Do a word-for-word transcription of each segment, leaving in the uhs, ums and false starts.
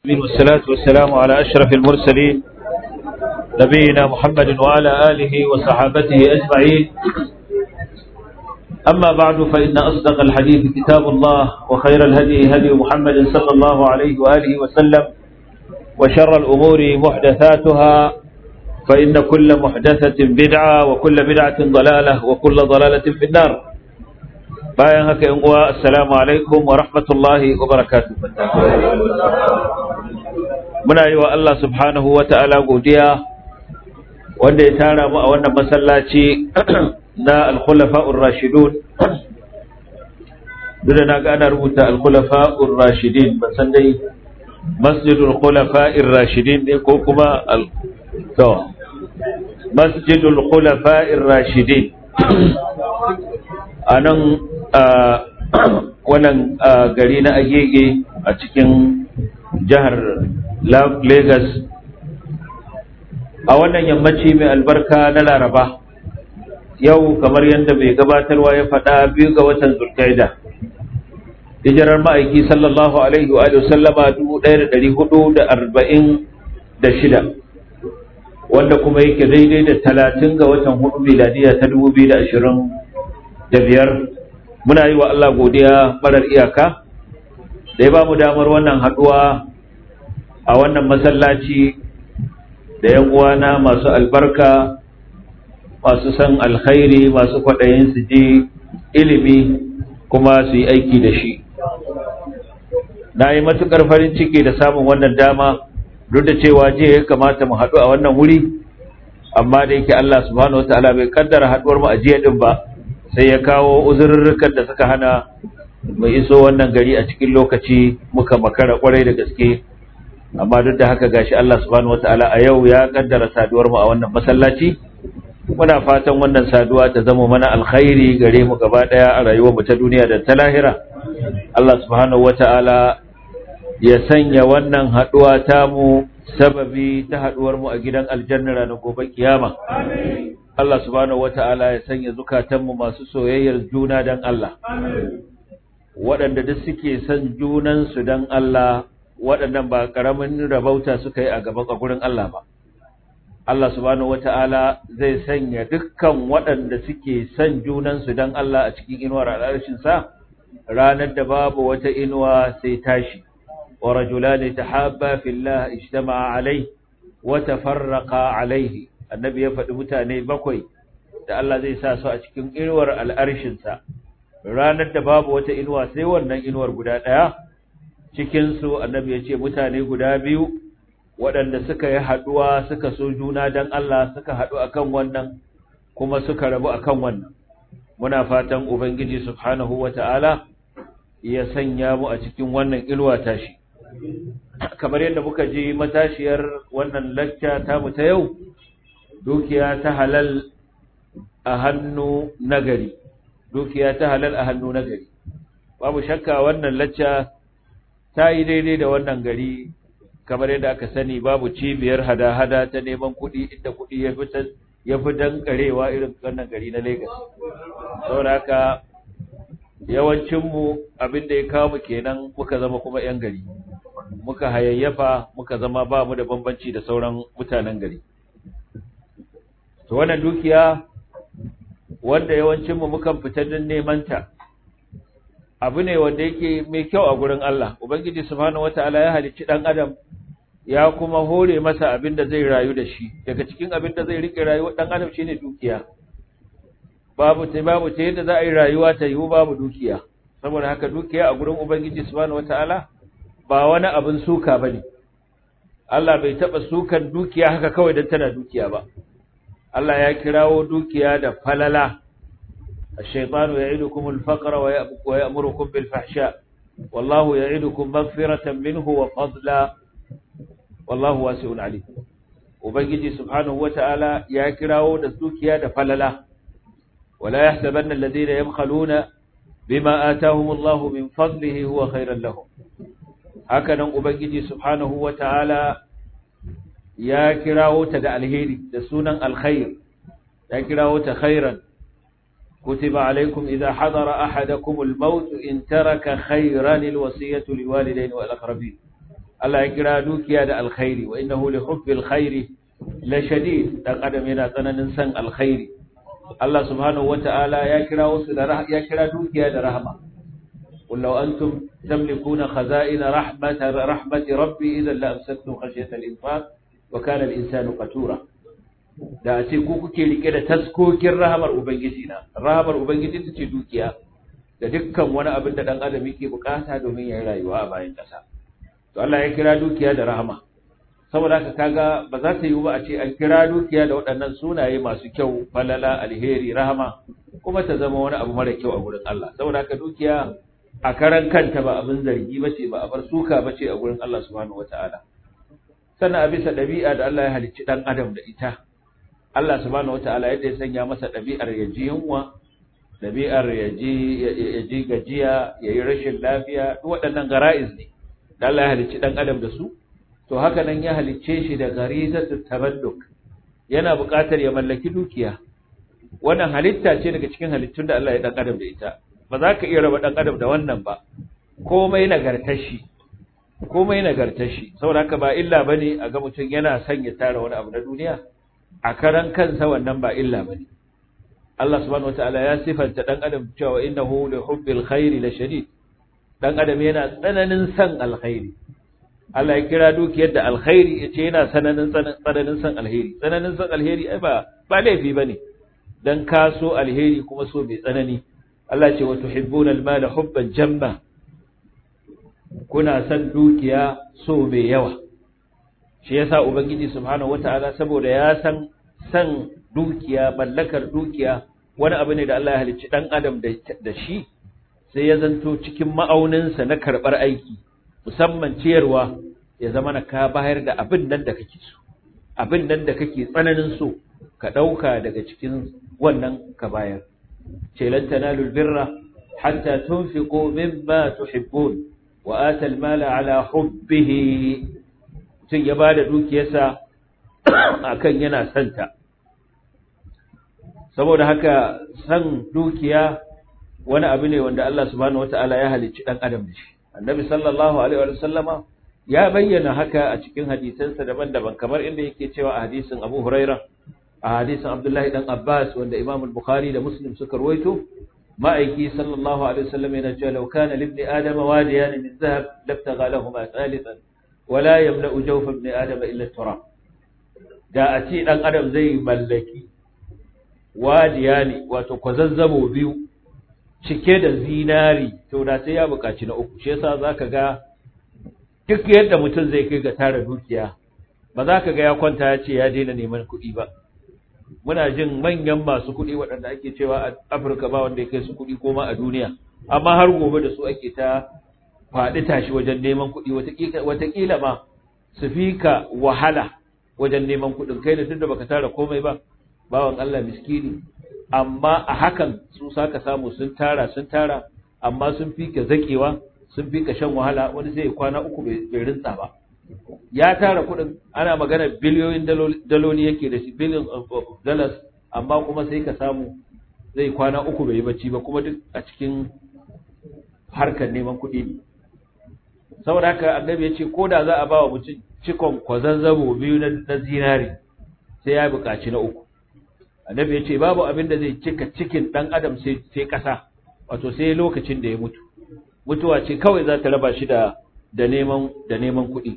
والصلاة والسلام على أشرف المرسلين نبينا محمد وعلى آله وصحابته أجمعين. أما بعد فإن أصدق الحديث كتاب الله وخير الهدي هدي محمد صلى الله عليه وآله وسلم وشر الأمور محدثاتها فإن كل محدثة بدعة وكل بدعة ضلالة وكل ضلالة في النار. bayan haka yan uwa assalamu alaikum wa rahmatullahi wa barakatuh. Muna yi wa Allah subhanahu wa ta'ala godiya wanda ya tara mu a wannan masallaci na al-khulafa'ur rashidun. Duk da na ga ana rubuta al-khulafa'ur rashidin ban san dai masjidul khulafa'ir rashidin ne ko kuma al to masjidul khulafa'ir rashidin anan wannan gari na Agege a cikin jihar Lagos a wannan yammaci mai albarka na Laraba. Yau kamar yadda mai gabatarwa ya faɗa biyu ga watan Zulkaida, hijirar ma'aiki sallallahu alaihi wa sallama dubu ɗaya da ɗari hudu da arba'in da shida, wanda kuma yake daidai da talatin ga watan hudu miladiya ta dubu biyu da ashirin da biyar. Muna yi wa Allah godiya marar iyaka da ya ba mu damar wannan haɗuwa a wannan masallaci da yan uwana masu albarka, masu san alkhairi, masu kwaɗayin su ji ilimi kuma su yi aiki da shi. Na yi matuƙar farin ciki da samun wannan dama, duk da cewa jiya ya kamata mu haɗu a wannan wuri, amma da yake Allah subhanahu wataala bai kaddara haɗuwar mu a jiya din ba, sai ya kawo uzurrukan da suka hana mu iso wannan gari a cikin lokaci, muka makara kwarai da gaske. Amma duk da haka gashi Allah subhanahu wataala a yau ya kaddara saduwar mu a wannan masallaci. Muna fatan wannan saduwa ta zama mana alkhairi gare mu gaba daya a rayuwar mu ta duniya da ta lahira. Allah subhanahu wataala ya sanya wannan haduwa ta mu sababi ta haduwar mu a gidan aljanna ranar gobe kiyama. Amin. Allah subhanahu wata'ala ya sanya zukatanmu masu soyayyar juna dan Allah, waɗanda duk suke son junansu dan Allah, waɗannan ba ƙaramin rabauta suka yi a gaban a gurin Allah ba. Allah subhanahu wata'ala zai sanya dukkan waɗanda suke son junansu dan Allah a cikin inuwar al'arshinsa ranar da babu wata inuwa sai tashi. Wa rajulani tahabba fillah ijtama'a alayhi wa tafarraqa alayhi. Annabi ya faɗi mutane bakwai da Allah zai sa su a cikin inuwar al'arshinsa ranar da babu wata inuwa sai wannan inuwar guda ɗaya. Cikinsu annabi ya ce mutane guda biyu waɗanda suka yi haɗuwa suka so juna don Allah, suka haɗu akan wannan kuma suka rabu akan wannan. Muna fatan Ubangiji subhanahu wa ta'ala ya sanya mu a cikin wannan inuwa tashi. Kamar yadda muka ji matashiyar wannan lacca tamu ta yau, dukiya ta halal a hannu nagari, dukiya ta halal a hannu nagari. Babu shakka wannan lacca ta yi daidai da wannan gari, kamar yadda aka sani babu cibiyar hada-hada ta neman kuɗi inda kuɗi ya fi ya fi dankarewa irin wannan gari na Lagos. Saboda haka yawancinmu abin da ya kawo mu kenan, muka zama kuma 'yan gari, muka hayayyafa, muka zama ba mu da bambanci da sauran mutanen gari. To wannan dukiya wanda yawancinmu mukan fita don neman ta, abu ne wanda yake mai kyau a gurin Allah. Ubangiji subhanahu wataala ya halicci dan adam, ya kuma hore masa abin da zai rayu da shi. Daga cikin abin da zai rike rayuwar dan adam shine dukiya. Babu ta babu ta yadda za a yi rayuwa ta yiwu babu dukiya. Saboda haka dukiya a gurin Ubangiji subhanahu wataala ba wani abin suka bane. Allah bai taba sukan dukiya haka kawai dan tana dukiya ba. Allah ya kirawo dukiya da falala. الشيطان يعدكم الفقر ويأمركم بالفحشاء والله يعدكم مغفرة منه وفضلا والله واسع عليم. وبنجي سبحانه وتعالى يا كراو da dukiya da falala. ولا يحسبن الذين يبخلون بما آتاهم الله من فضله هو خيرا لهم. هكذا ubangiji subhanahu wataala ya kirawo ta da alheri da sunan alkhair, ya kirawo ta khairan. كتب عليكم إذا حضر أحدكم الموت إن ترك خيرا الوصية للوالدين والأقربين Allah ya kira dukiya da alkhairi wa innahu li hubbil khairi la shadid dan adam yana tsananin san alkhairi Allah subhanahu wata'ala ya kira wasu da ya kira dukiya da rahama qul law antum tamlikuna khaza'ina rahmat rahmati rabbi idhan la amsaktum khashyata al-infaq wa kana al-insanu qatura da a ce ku kuke rike da taskokin rahamar ubangiji na rahamar ubangiji ta ce dukiya da dukkan wani abin da dan adam yake bukata domin ya yi rayuwa a bayan kasa to Allah ya kira dukiya da rahama saboda haka kaga ba za ta yi ba a ce an kira dukiya da waɗannan sunaye masu kyau falala alheri rahama kuma ta zama wani abu mara kyau a gurin Allah saboda haka dukiya a karan kanta ba abin zargi bace ba a bar suka bace a gurin Allah subhanahu wataala sannan a bisa ɗabi'a da Allah ya halicci dan adam da ita Allah subhanahu wataala yadda ya sanya masa ɗabi'ar ya ji yunwa ɗabi'ar ya ji gajiya ya yi rashin lafiya duk waɗannan gara'iz ne da Allah ya halicci ɗan adam da su to haka nan ya halicce shi da garizatu taballuk yana buƙatar ya mallaki dukiya wannan halitta ce daga cikin halittun da Allah ya ɗan adam da ita ba za ka iya raba ɗan adam da wannan ba komai nagartar shi komai nagartar shi saboda haka ba illa bane a ga mutum yana son ya tara wani abu na duniya a karan kansa wannan ba illa bane Allah subhanahu wataala ya sifanta dan adam cewa innahu li hubbil khairi la shadid dan adam yana tsananin san alkhairi Allah ya kira dukiyar da alkhairi yace yana tsananin tsananin san alheri tsananin san alheri ai ba ba laifi bane dan kaso alheri kuma so bai tsanani Allah ce wa tuhibbuna almala hubban jamma kuna san dukiya so mai yawa shi yasa ubangiji subhanahu wataala saboda ya san san dukiya mallakar dukiya wani abu ne da Allah ya halicci dan adam da shi sai ya zanto cikin ma'auninsa na karbar aiki musamman ciyarwa ya zama na ka bayar da abin nan da kake so abin nan da kake tsananin so ka dauka daga cikin wannan ka bayar ce lan tanalul birra hatta tunfiqu mimma tuhibbun wa ata al-mala ala hubbihi tun ya bada dukiyarsa akan yana santa saboda haka san dukiya wani abu ne wanda Allah subhanahu wataala ya halicci dan adam da shi annabi sallallahu alaihi wa sallama ya bayyana haka a cikin hadisansa daban-daban kamar inda yake cewa a hadisin Abu Huraira a hadisin Abdullahi dan Abbas wanda Imam al-Bukhari da Muslim suka rawaito ma'aiki sallallahu alaihi wa sallam yana cewa law kana libni adama wadiyan min dhahab labtagha lahumā thalithan wa la yamla'u jawfa ibni adama illa turab da a ce dan adam zai mallaki wadiya ne wato kwazazzabo biyu cike da zinari to da sai ya buƙaci na uku shi yasa zaka ga duk yadda mutum zai kai ga tara dukiya ba za ka ga ya kwanta ya ce ya daina neman kuɗi ba muna jin manyan masu kuɗi waɗanda ake cewa a Afirka ba wanda ya kai su kuɗi ko ma a duniya amma har gobe da su ake ta faɗi tashi wajen neman kuɗi wataƙila ma su fi ka wahala wajen neman kuɗin kai da tunda baka tara komai ba bawan Allah miskini amma a hakan su saka samu sun tara sun tara amma sun fi ka zakewa sun fi ka shan wahala wani sai kwana uku bai rinsa ba ya tara kuɗin ana magana biliyoyin daloli yake da shi billion of dollars amma kuma sai ka samu zai kwana uku bai yi bacci ba kuma duk a cikin harkar neman kuɗi ne saboda haka annabi ya ce ko da za a ba wa mutum cikon kwazazzabo biyu na zinari sai ya buƙaci na uku annabi ya ce babu abin da zai cika cikin ɗan adam sai ƙasa wato sai lokacin da ya mutu mutuwa ce kawai za ta raba shi da da neman da neman kuɗi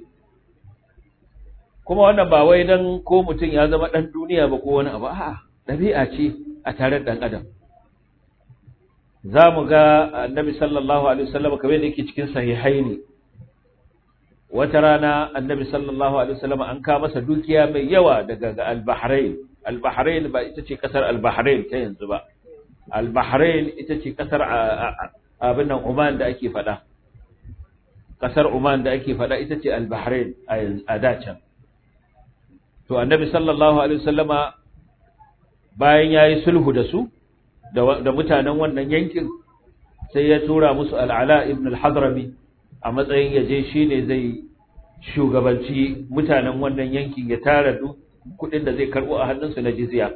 kuma wannan ba wai dan ko mutum ya zama ɗan duniya ba ko wani abu a'a ɗabi'a ce a tare da ɗan adam za mu ga annabi sallallahu alaihi wasallam kamar da yake cikin sahihaini wata rana annabi sallallahu alaihi wasallam an ka masa dukiya mai yawa daga al-Bahrain al-Bahrain ba ita ce kasar al-Bahrain ta yanzu ba al-Bahrain ita ce kasar abin nan Oman da ake fada kasar Oman da ake fada ita ce al-Bahrain a dacan to annabi sallallahu alaihi wasallama bayan yayi sulhu da su da mutanen wannan yankin sai ya tura musu al-Ala ibn al-Hadrami a matsayin yaje shine zai shugabanci mutanen wannan yankin ya tara duk kudin da zai karbo a hannunsu na jizya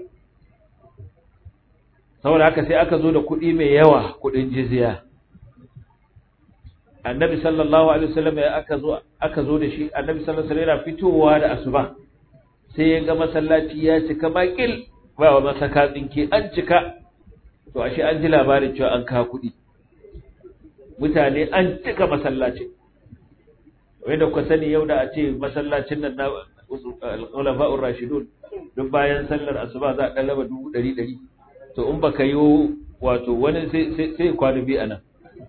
saboda haka sai aka zo da kudi mai yawa kudin jizya annabi sallallahu alaihi wasallam ya aka zo aka zo da shi annabi sallallahu alaihi wasallam yana fitowa da asuba sai ya ga masallaci ya cika makil ba wa masaka tsinke an cika to ashe an ji labarin cewa an kawo kuɗi mutane an cika masallaci wanda ku sani yau da a ce masallacin nan na al-khulafa'ur rashidun duk bayan sallar asuba za a dan raba dubu ɗari ɗari to in baka yi wato wani sai sai sai kwana bi anan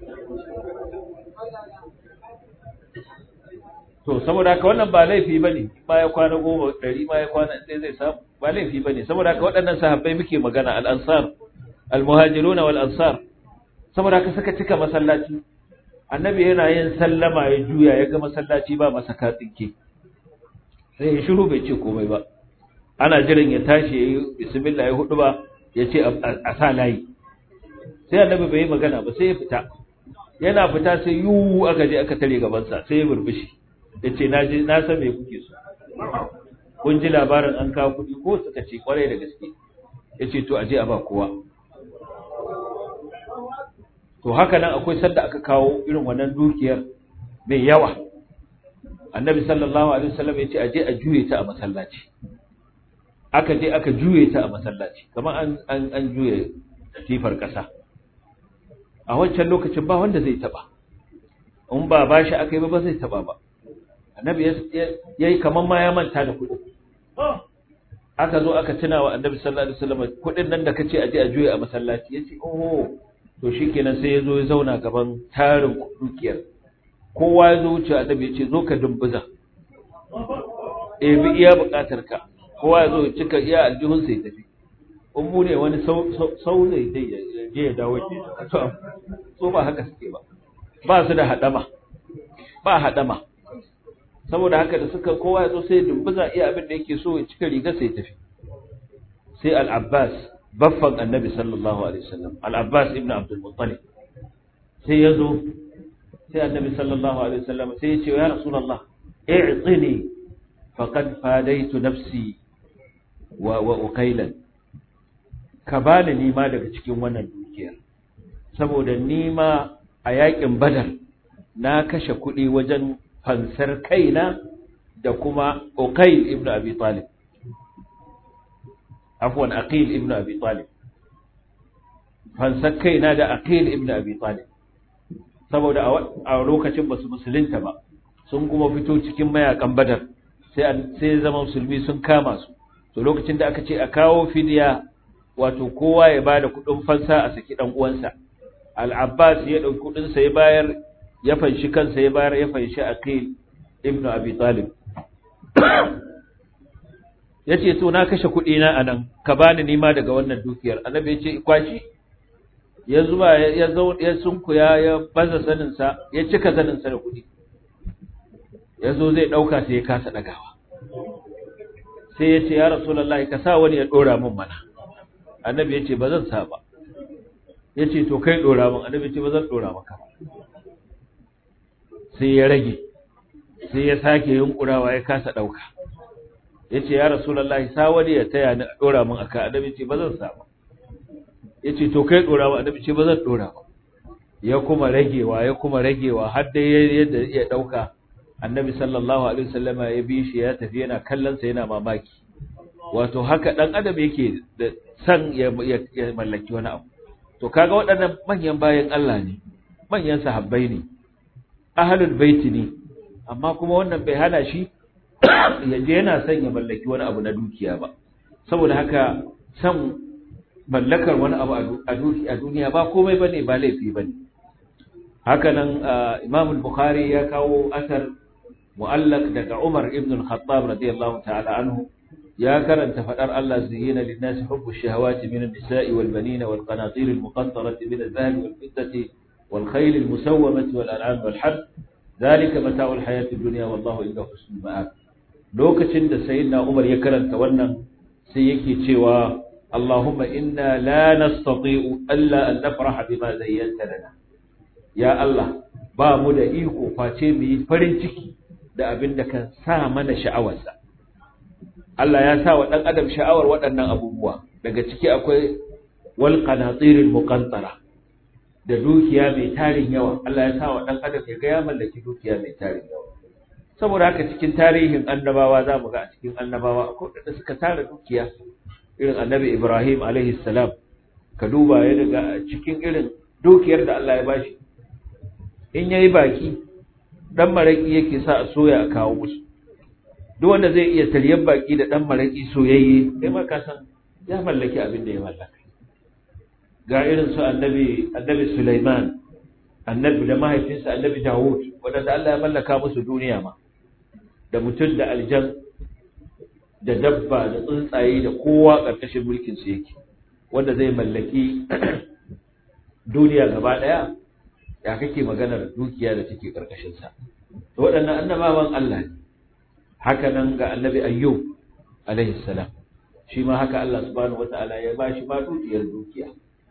to saboda haka wannan ba laifi bane ba ya kwana goma ɗari ma ya kwana sai zai samu ba laifi bane saboda haka waɗannan sahabbai muke magana al-ansar al-muhajiruna wal ansar saboda haka suka cika masallaci annabi yana yin sallama ya juya ya ga masallaci ba masa katsinke sai ya shiru bai ce komai ba ana jiran ya tashi yayi bismillah ya hudu ba ya ce a sa layi sai annabi bai yi magana ba sai ya fita yana fita sai yu aka je aka tare gaban sa sai ya burbushi yace na ji na san me kuke so kun ji labarin an kawo kudi ko suka ce kwarai da gaske yace to aje a ba kowa to haka nan akwai sanda aka kawo irin wannan dukiyar mai yawa annabi sallallahu alaihi wasallam yace aje a juye ta a masallaci aka je aka juye ta a masallaci kamar an an an juye tifar kasa a wancan lokacin ba wanda zai taba in ba bashi akai ba ba zai taba ba annabi yayi kaman ma ya manta da kudi aka zo aka tuna wa annabi sallallahu alaihi wasallam kudin nan da kace aje a juye a masallaci yace oh to shikenan sai yazo ya zauna gaban tarin dukiyar kowa yazo wuce annabi yace zo ka dumbuza eh bi iya bukatar ka kowa yazo ya cika iya aljihun sai tafi ummu ne wani sau zai dai je ya dawo ke to so ba haka suke ba ba su da hadama ba hadama saboda haka da suka kowa yazo sai dumbuza iya abin da yake so ya cika riga sai tafi sai al-Abbas baffan annabi sallallahu alaihi wasallam al-Abbas ibn Abdul Muttalib sai yazo sai annabi sallallahu alaihi wasallam sai ya ce ya rasulullah i'tini faqad fadaitu nafsi wa wa uqailan ka bani nima daga cikin wannan dukiyar saboda nima a yakin badar na kashe kuɗi wajen fansar kaina da kuma uqail ibn abi talib afwan aqil ibn abi talib fansar kaina da aqil ibn abi talib saboda a lokacin basu musulunta ba sun kuma fito cikin mayakan badar sai sai zaman musulmi sun kama su to lokacin da aka ce a kawo fidiya wato kowa ya bada kudin fansa a saki dan uwansa al-Abbas ya dauki kudin sa ya bayar ya fanshi kansa ya bayar ya fanshi Aqil ibn Abi Talib yace to na kashe kudi na anan ka bani nima daga wannan dukiyar annabi yace kwashi ya zuba ya zo ya sunkuya ya baza sanin sa ya cika sanin sa da kudi yazo zai dauka sai ya kasa dagawa sai yace ya rasulullahi ka sa wani ya dora min mana annabi yace bazan sa ba yace to kai dora min annabi yace bazan dora maka sai ya rage sai ya sake yunkurawa ya kasa dauka yace ya rasulullahi sa wani ya taya ni dora min aka annabi yace bazan sa ba yace to kai dora min annabi yace bazan dora ba ya kuma ragewa ya kuma ragewa har dai yadda ya dauka annabi sallallahu alaihi wasallama ya bi shi ya tafi yana kallon sa yana mamaki wato haka dan adam yake da san ya mallaki wani abu to kaga waɗannan manyan bayan Allah ne manyan sahabbai ne ahlul baiti ne amma kuma wannan bai hana shi ya je yana son ya mallaki wani abu na dukiya ba saboda haka san mallakar wani abu a duniya ba komai bane ba laifi bane haka nan Imam al-Bukhari ya kawo asar mu'allaq daga Umar ibn al-Khattab radiyallahu ta'ala anhu ya karanta fadar Allah zayyana lin-nasi hubbu ash-shahawati min an-nisa'i wal-banina wal-qanatir al-muqantarati min adh-dhahabi wal-fiddati wal-khayl al-musawwamati wal-an'am wal-harth dhalika mata'u al-hayati ad-dunya wallahu indahu husnul ma'ab lokacin da sayyidina Umar ya karanta wannan sai yake cewa Allahumma inna la nastati'u alla an nafraha bima zayyanta lana ya Allah ba mu da iko face mu yi farin ciki da abin da kan sa mana sha'awarsa Allah ya sa wa dan adam sha'awar waɗannan abubuwa daga ciki akwai wal qanatiril muqantara da dukiya mai tarin yawa. Allah ya sa wa dan adam ya ga ya mallaki dukiya mai tarin yawa. Saboda haka cikin tarihin annabawa za mu ga a cikin annabawa akwai da suka tara dukiya, irin annabi Ibrahim alaihi salam, ka duba ya daga cikin irin dukiyar da Allah ya bashi, in yayi baki dan maraki yake sa a soya a kawo musu. Duk wanda zai iya tariyar baki da dan maraki soyayye, kai ma ka san ya mallaki abin da ya mallaka. Ga irin su annabi annabi Sulaiman, annabi da mahaifinsa annabi Dawud, wanda Allah ya mallaka musu duniya ma, da mutum da aljan da dabba da tsuntsaye da kowa ƙarƙashin mulkin su yake, wanda zai mallaki duniya gaba ɗaya. Ya kake maganar dukiya da take ƙarƙashin sa? To waɗannan annabawan Allah ne. Haka nan ga annabi Ayyub alaihi salam, shi ma haka Allah subhanahu wata'ala ya bashi ma dukiyar dukiya.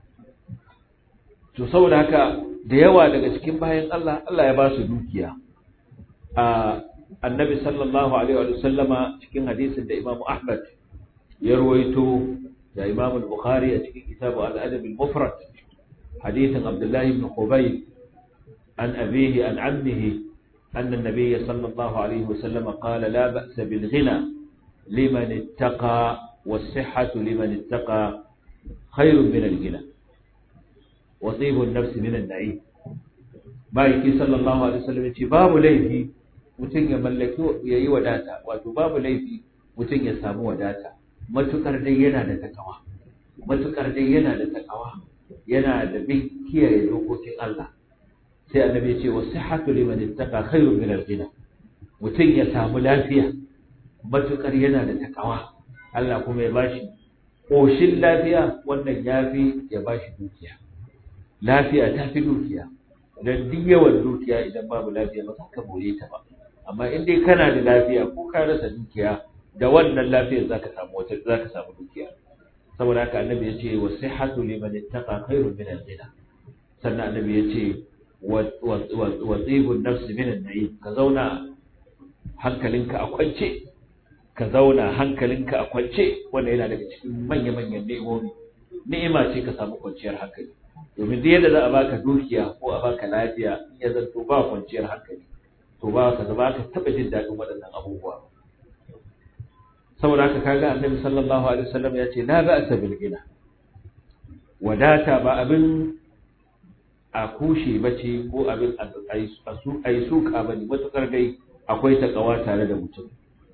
To saboda haka da yawa daga cikin bayan Allah, Allah ya ba su dukiya. A annabi sallallahu alaihi wa sallama cikin hadisin da Imam Ahmad ya rawaito da Imam Bukhari a cikin kitabu al-Adab al-Mufrad, hadisin Abdullah ibn Khubayb an abihi an ammihi أن النبي صلى الله عليه وسلم قال لا بأس بالغنى لمن اتقى والصحة لمن اتقى خير من الغنى وطيب النفس من النعيم. بايكي صلى الله عليه وسلم يقول باب ليفي mutum ya mallaki ya yi wadata, wato babu laifi mutum ya samu wadata matukar dai yana da takawa, matukar dai yana da takawa, yana da bin kiyaye dokokin Allah. Sai annabi ya ce wa sihhatu liman ittaqa khairun min al-ghina, mutum ya samu lafiya matukar yana da takawa, Allah kuma ya bashi koshin lafiya, wannan yafi ya bashi dukiya. Lafiya ta fi dukiya, dan duk yawan dukiya idan babu lafiya ba ka more ta ba. Amma in dai kana da lafiya ko ka rasa dukiya, da wannan lafiyar zaka samu wata zaka samu dukiya. Saboda haka annabi ya ce wa sihhatu liman ittaqa khairun min al-ghina. Sannan annabi ya ce wa tsibun nafsi min an-na'im, ka zauna hankalinka a kwance, ka zauna hankalinka a kwance, wanda yana daga cikin manya-manyan ni'imomi. Ni'ima ce ka samu kwanciyar hankali, domin duk yadda za a baka dukiya ko a baka lafiya, in ya zanto ba kwanciyar hankali, to ba ka ba ka taba jin daɗin waɗannan abubuwa. Saboda haka kaga annabi sallallahu alaihi wasallam ya ce la ba'sa bil ghina, wadata ba abin a kushe bace ko abin a yi suka bane, matukar dai akwai takawa tare da mutum.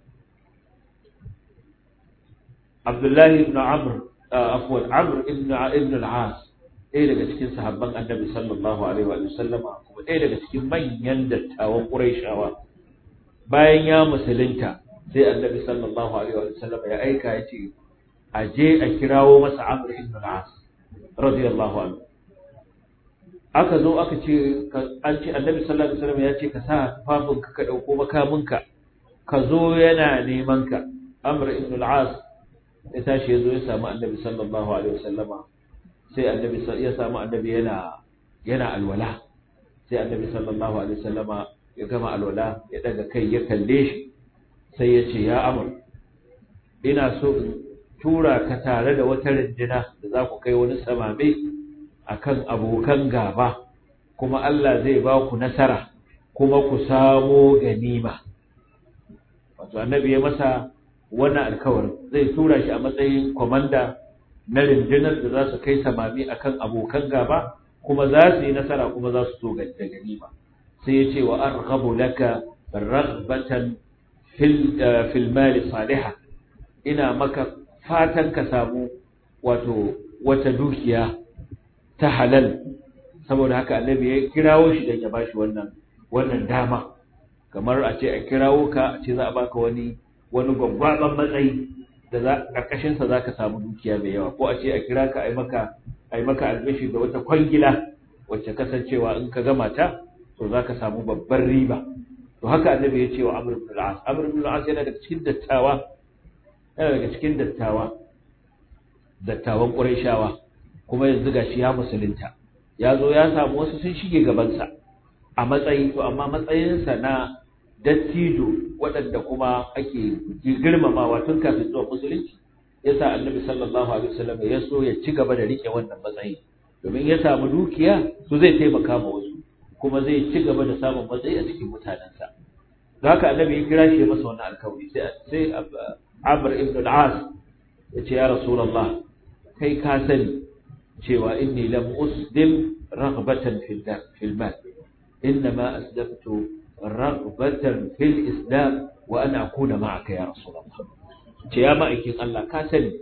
Abdullahi ibn Amr afwan Amr ibn ibn al-As, ɗaya daga cikin sahabban annabi sallallahu alaihi wa sallama, kuma ɗaya daga cikin manyan dattawan Qurayshawa, bayan ya musulunta sai annabi sallallahu alaihi wa sallama ya aika ya ce a je a kirawo masa Amr ibn al-As radiyallahu anhu. Aka zo aka ce an ce annabi sallallahu alaihi wa sallam ya ce ka sa tufafinka ka dauko makaminka ka zo yana neman ka. Amr ibn al-As ya tashi ya zo ya samu annabi sallallahu alaihi wa sallama, sai annabi ya samu annabi yana yana alwala. Sai annabi sallallahu alaihi wasallama ya gama alwala, ya daga kai ya kalle shi, sai ya ce ya Amr, ina so in tura ka tare da wata rindina da za ku kai wani samame akan abokan gaba, kuma Allah zai ba ku nasara kuma ku samo ganima. Wato annabi ya masa wannan alkawarin, zai tura shi a matsayin komanda na rundunar da za su kai samami akan abokan gaba, kuma za su yi nasara kuma za su so da ganima. Sai ya ce wa arghabu laka raghbatan fil fil mali salihah, ina maka fatan ka samu wato wata dukiya ta halal. Saboda haka annabi ya kirawo shi dan ya bashi wannan wannan dama, kamar a ce a kirawo ka a ce za a baka wani wani gwaggwaban matsayi da za karkashin sa zaka samu dukiya mai yawa, ko a ce a kira ka ai maka ai maka albishi da wata kwangila wacce kasancewa in ka gama ta to zaka samu babbar riba. To haka annabi ya ce wa Amr ibn al-As. Amr ibn al-As yana daga cikin dattawa yana daga cikin dattawa dattawan Qurayshawa, kuma yanzu gashi ya musulunta, ya zo ya samu wasu sun shige gaban sa a matsayi, to amma matsayinsa na dattijo waɗanda kuma ake girmamawa tun kafin zuwa musulunci, yasa annabi sallallahu alaihi wasallam ya so ya ci gaba da rike wannan matsayi. domin ya samu dukiya to zai taimaka ma wasu kuma zai ci gaba da samun matsayi a cikin mutanensa. Da haka annabi ya kira shi ya masa wannan alkawari sai sai Amr ibn al-As ya ce ya Rasulullah kai ka sani cewa inni lam uslim raghbatan fil fil mal innama aslamtu raghbatan fil islam wa ana akuna ma'aka ya Rasulullah. Ce ya ma'aikin Allah ka sani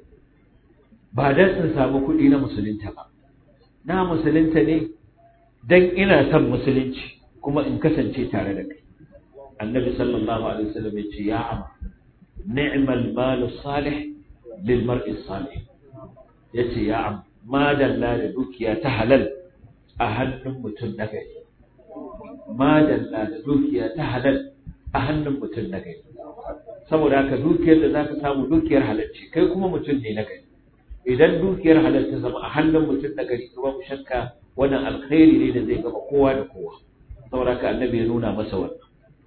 ba dan in samu kuɗi na musulunta ba, na musulunta ne dan ina son musulunci kuma in kasance tare da kai. Annabi sallallahu alaihi wasallam ya ce ya amma ni'mal malu salih lil mar'i salih, yace ya amma ma dalla da dukiya ta halal a hannun mutum na gari, ma dalla da dukiya ta halal a hannun mutum na gari. Saboda haka dukiyar da zaka samu dukiyar halalci, kai kuma mutum ne na gari. Idan dukiyar halal ta zama a hannun mutum na gari, kuma ku shakka wannan alkhairi ne da zai gaba kowa da kowa. Saboda haka annabi ya nuna masa wannan.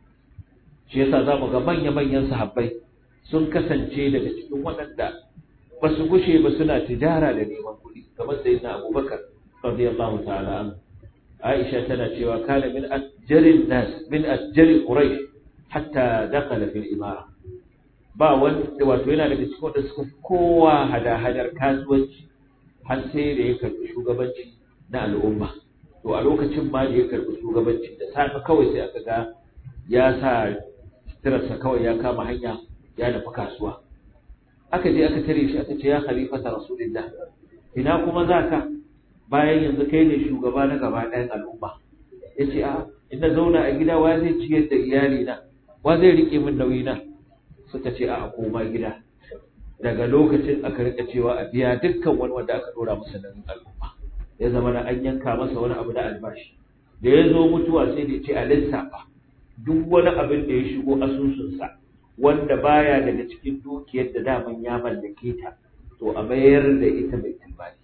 Shi yasa zamu ga manya-manyan sahabbai sun kasance daga cikin waɗanda ba su gushe ba suna tijara da neman kuɗi, kamar sayyidina Abubakar radiyallahu ta'ala anhu. Aisha tana cewa kana min ajjarin nas min ajjari Quraysh hatta dakhala fil imara. Ba wanda wato yana daga cikin wanda suka kowa hada-hadar kasuwanci har sai da ya karbi shugabanci na al'umma. To a lokacin ma da ya karbi shugabanci da safe kawai sai aka ga ya sa tirarsa kawai ya kama hanya ya nufi kasuwa. Aka je aka tare shi aka ce ya khalifata rasulillah, ina kuma zaka bayan yanzu kai ne shugaba na gaba ɗayan al'umma. Yace a ina zauna a gida wa zai ciyar da iyali na, wa zai rike min nauyi na? Suka ce a koma gida. Daga lokacin aka rika cewa a biya dukkan wani wanda aka dora masa nan al'umma, ya zama na an yanka masa wani abu da albashi. Da ya zo mutuwa sai da ce a lissafa duk wani abin da ya shigo asusunsa wanda baya daga cikin dukiyar da daman ya mallake ta, to a mayar da ita mai tilbali.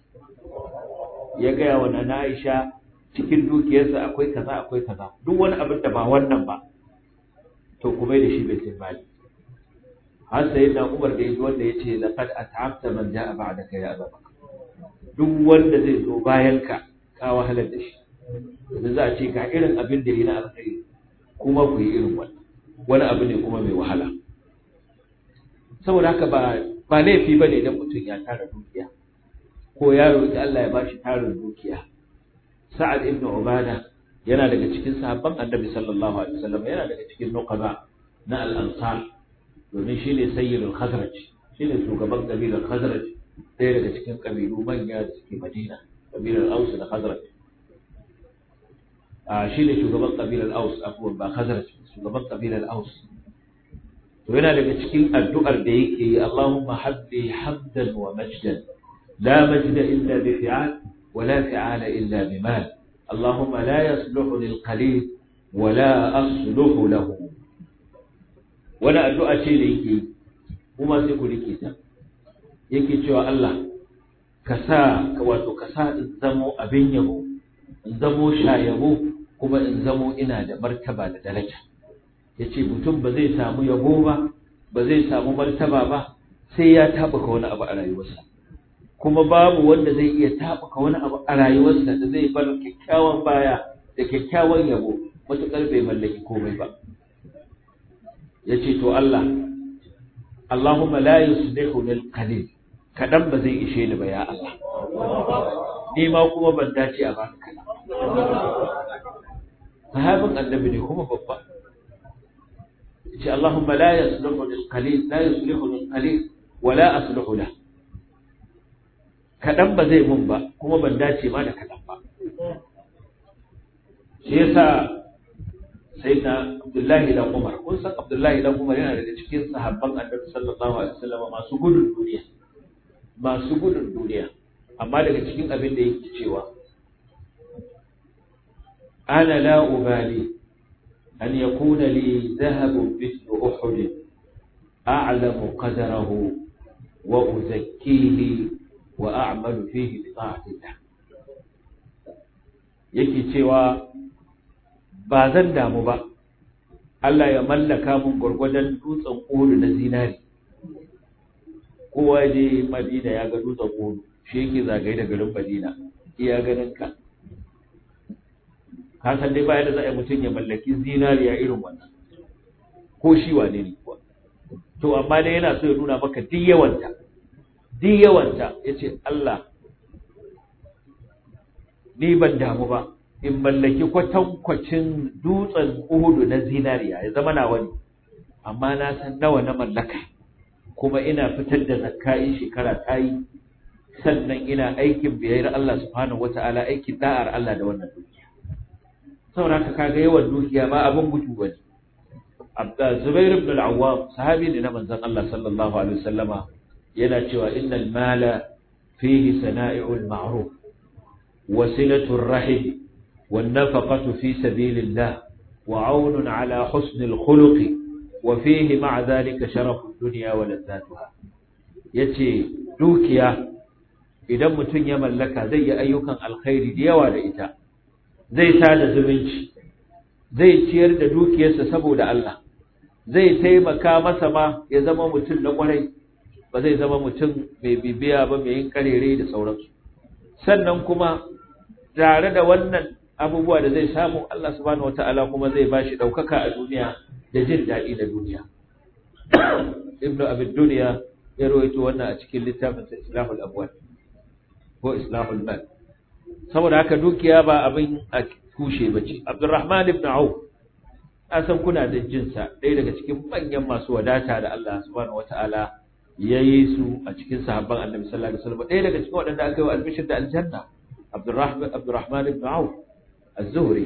Ya gaya wa Nana Aisha cikin dukiyarsa akwai kaza akwai kaza, duk wani abin da ba wannan ba to kuma da shi bai tilbali. Har sai da Umar da yaji wanda yace laqad at'abta man ja'a ba'daka ya Abu Bakr, duk wanda zai zo bayan ka ka wahalar da shi. Yanzu za a ce ga irin abin da yana alkhairi kuma ku yi irin wannan, wani abu ne kuma mai wahala. Saboda haka ba ba laifi bane idan mutum ya tara dukiya ko ya roki Allah ya bashi tarin dukiya. Sa'ad ibn Ubada yana daga cikin sahabban Annabi sallallahu alaihi wasallam, yana daga cikin nuqaba na al-ansar, domin shine sayyidul khazraj, shine shugaban kabilar khazraj, ɗaya daga cikin kabilu manya da suke Madina, kabilar Aus da Khazraj. a shine shugaban kabilar Aus, afuwan ba Khazraj, shugaban kabilar Aus. To yana daga cikin addu'ar da yake yi, Allahumma habbi hamdan wa majdan la majda illa bi fi'al wa la fi'ala illa bi mal. Allahumma la yasluhu lil qalil wa la asluhu lahu. Wani addu'a ce da yake yi, kuma sai ku rike ta. Yake cewa Allah ka sa ka wato ka sa in zamo abin yabo, in zamo shayabo, kuma in zamo ina da martaba da daraja. Yace mutum ba zai samu yabo ba, ba zai samu martaba ba sai ya tabuka wani abu a rayuwarsa. Kuma babu wanda zai iya tabuka wani abu a rayuwarsa da zai bar kyakkyawan baya da kyakkyawan yabo matukar bai mallaki komai ba. Yace to Allah, Allahumma la yuslihu lil qalil, kadan ba zai ishe ni ba ya Allah, ni ma kuma ban dace a baka kadan. Sahabin annabi ne kuma babba. Yace Allahumma la yuslihu lil qalil, la yuslihu lil qalil wa la aslihu lahu. Kadan ba zai mun ba kuma ban dace ma da kadan ba. Shi yasa sai na Abdullahi dan Umar, kun san Abdullahi dan Umar yana daga cikin sahabban Annabi sallallahu alaihi wasallam masu gudun duniya, masu gudun duniya, amma daga cikin abin da yake cewa ana la ubali an yakuna li dhahabun mithlu uhud a'lamu qadarahu wa uzakkihi wa a'malu fihi bi ta'atillah. Yake cewa ba zan damu ba Allah ya mallaka mun gurgurdan dutsen Uhud na zinari. Kowa je Madina ya ga dutsen Uhud, shi yake zagaye da garin Madina. iya ganin ka ka san dai bayan da za a yi mutum ya mallaki zinariya irin wannan ko shi wane ne kuwa to amma dai yana so ya nuna maka duk yawanta duk yawanta yace Allah ni ban damu ba in mallaki kwatankwacin dutsen Uhudu na zinariya ya zama nawa ne amma na san nawa na mallaka kuma ina fitar da zakka in shekara ta yi sannan ina aikin biyayyar Allah subhanahu wata'ala aikin da'ar Allah da wannan dukiya saboda haka kaga yawan dukiya ba abin gudu bane Abda Zubair ibn al-Awwam sahabi ne na manzon Allah sallallahu alaihi wasallama yana cewa innal mala fihi sana'i'ul ma'ruf wa silatur rahim wan nafaqatu fi sabilillah wa 'awnun 'ala husnil khuluqi wa fihi ma'a dhalika sharafud dunya wa ladzatuha yace dukiya idan mutum ya mallaka zai yi ayyukan alkhairi da yawa da ita zai sada zumunci zai ciyar da dukiyarsa saboda Allah zai taimaka masa ma ya zama mutum na kwarai ba zai zama mutum mai bibiya ba mai yin karere da sauransu sannan kuma tare da wannan abubuwa da zai samu Allah subhanahu wata'ala kuma zai bashi daukaka a duniya da jin daɗi na duniya ibnu abid dunya ya rawaito wannan a cikin littafin sa Islahul Abwal ko Islahul Mal saboda haka dukiya ba abin a kushe bace Abdurrahman ibn Auf asan kuna da jin sa ɗaya daga cikin manyan masu wadata da Allah subhanahu wataala yayi su a cikin sahabban Annabi sallallahu alaihi wasallam ɗaya daga cikin waɗanda aka yi wa albishir da aljanna Abdurrahman Abdurrahman ibn Auf az-Zuhri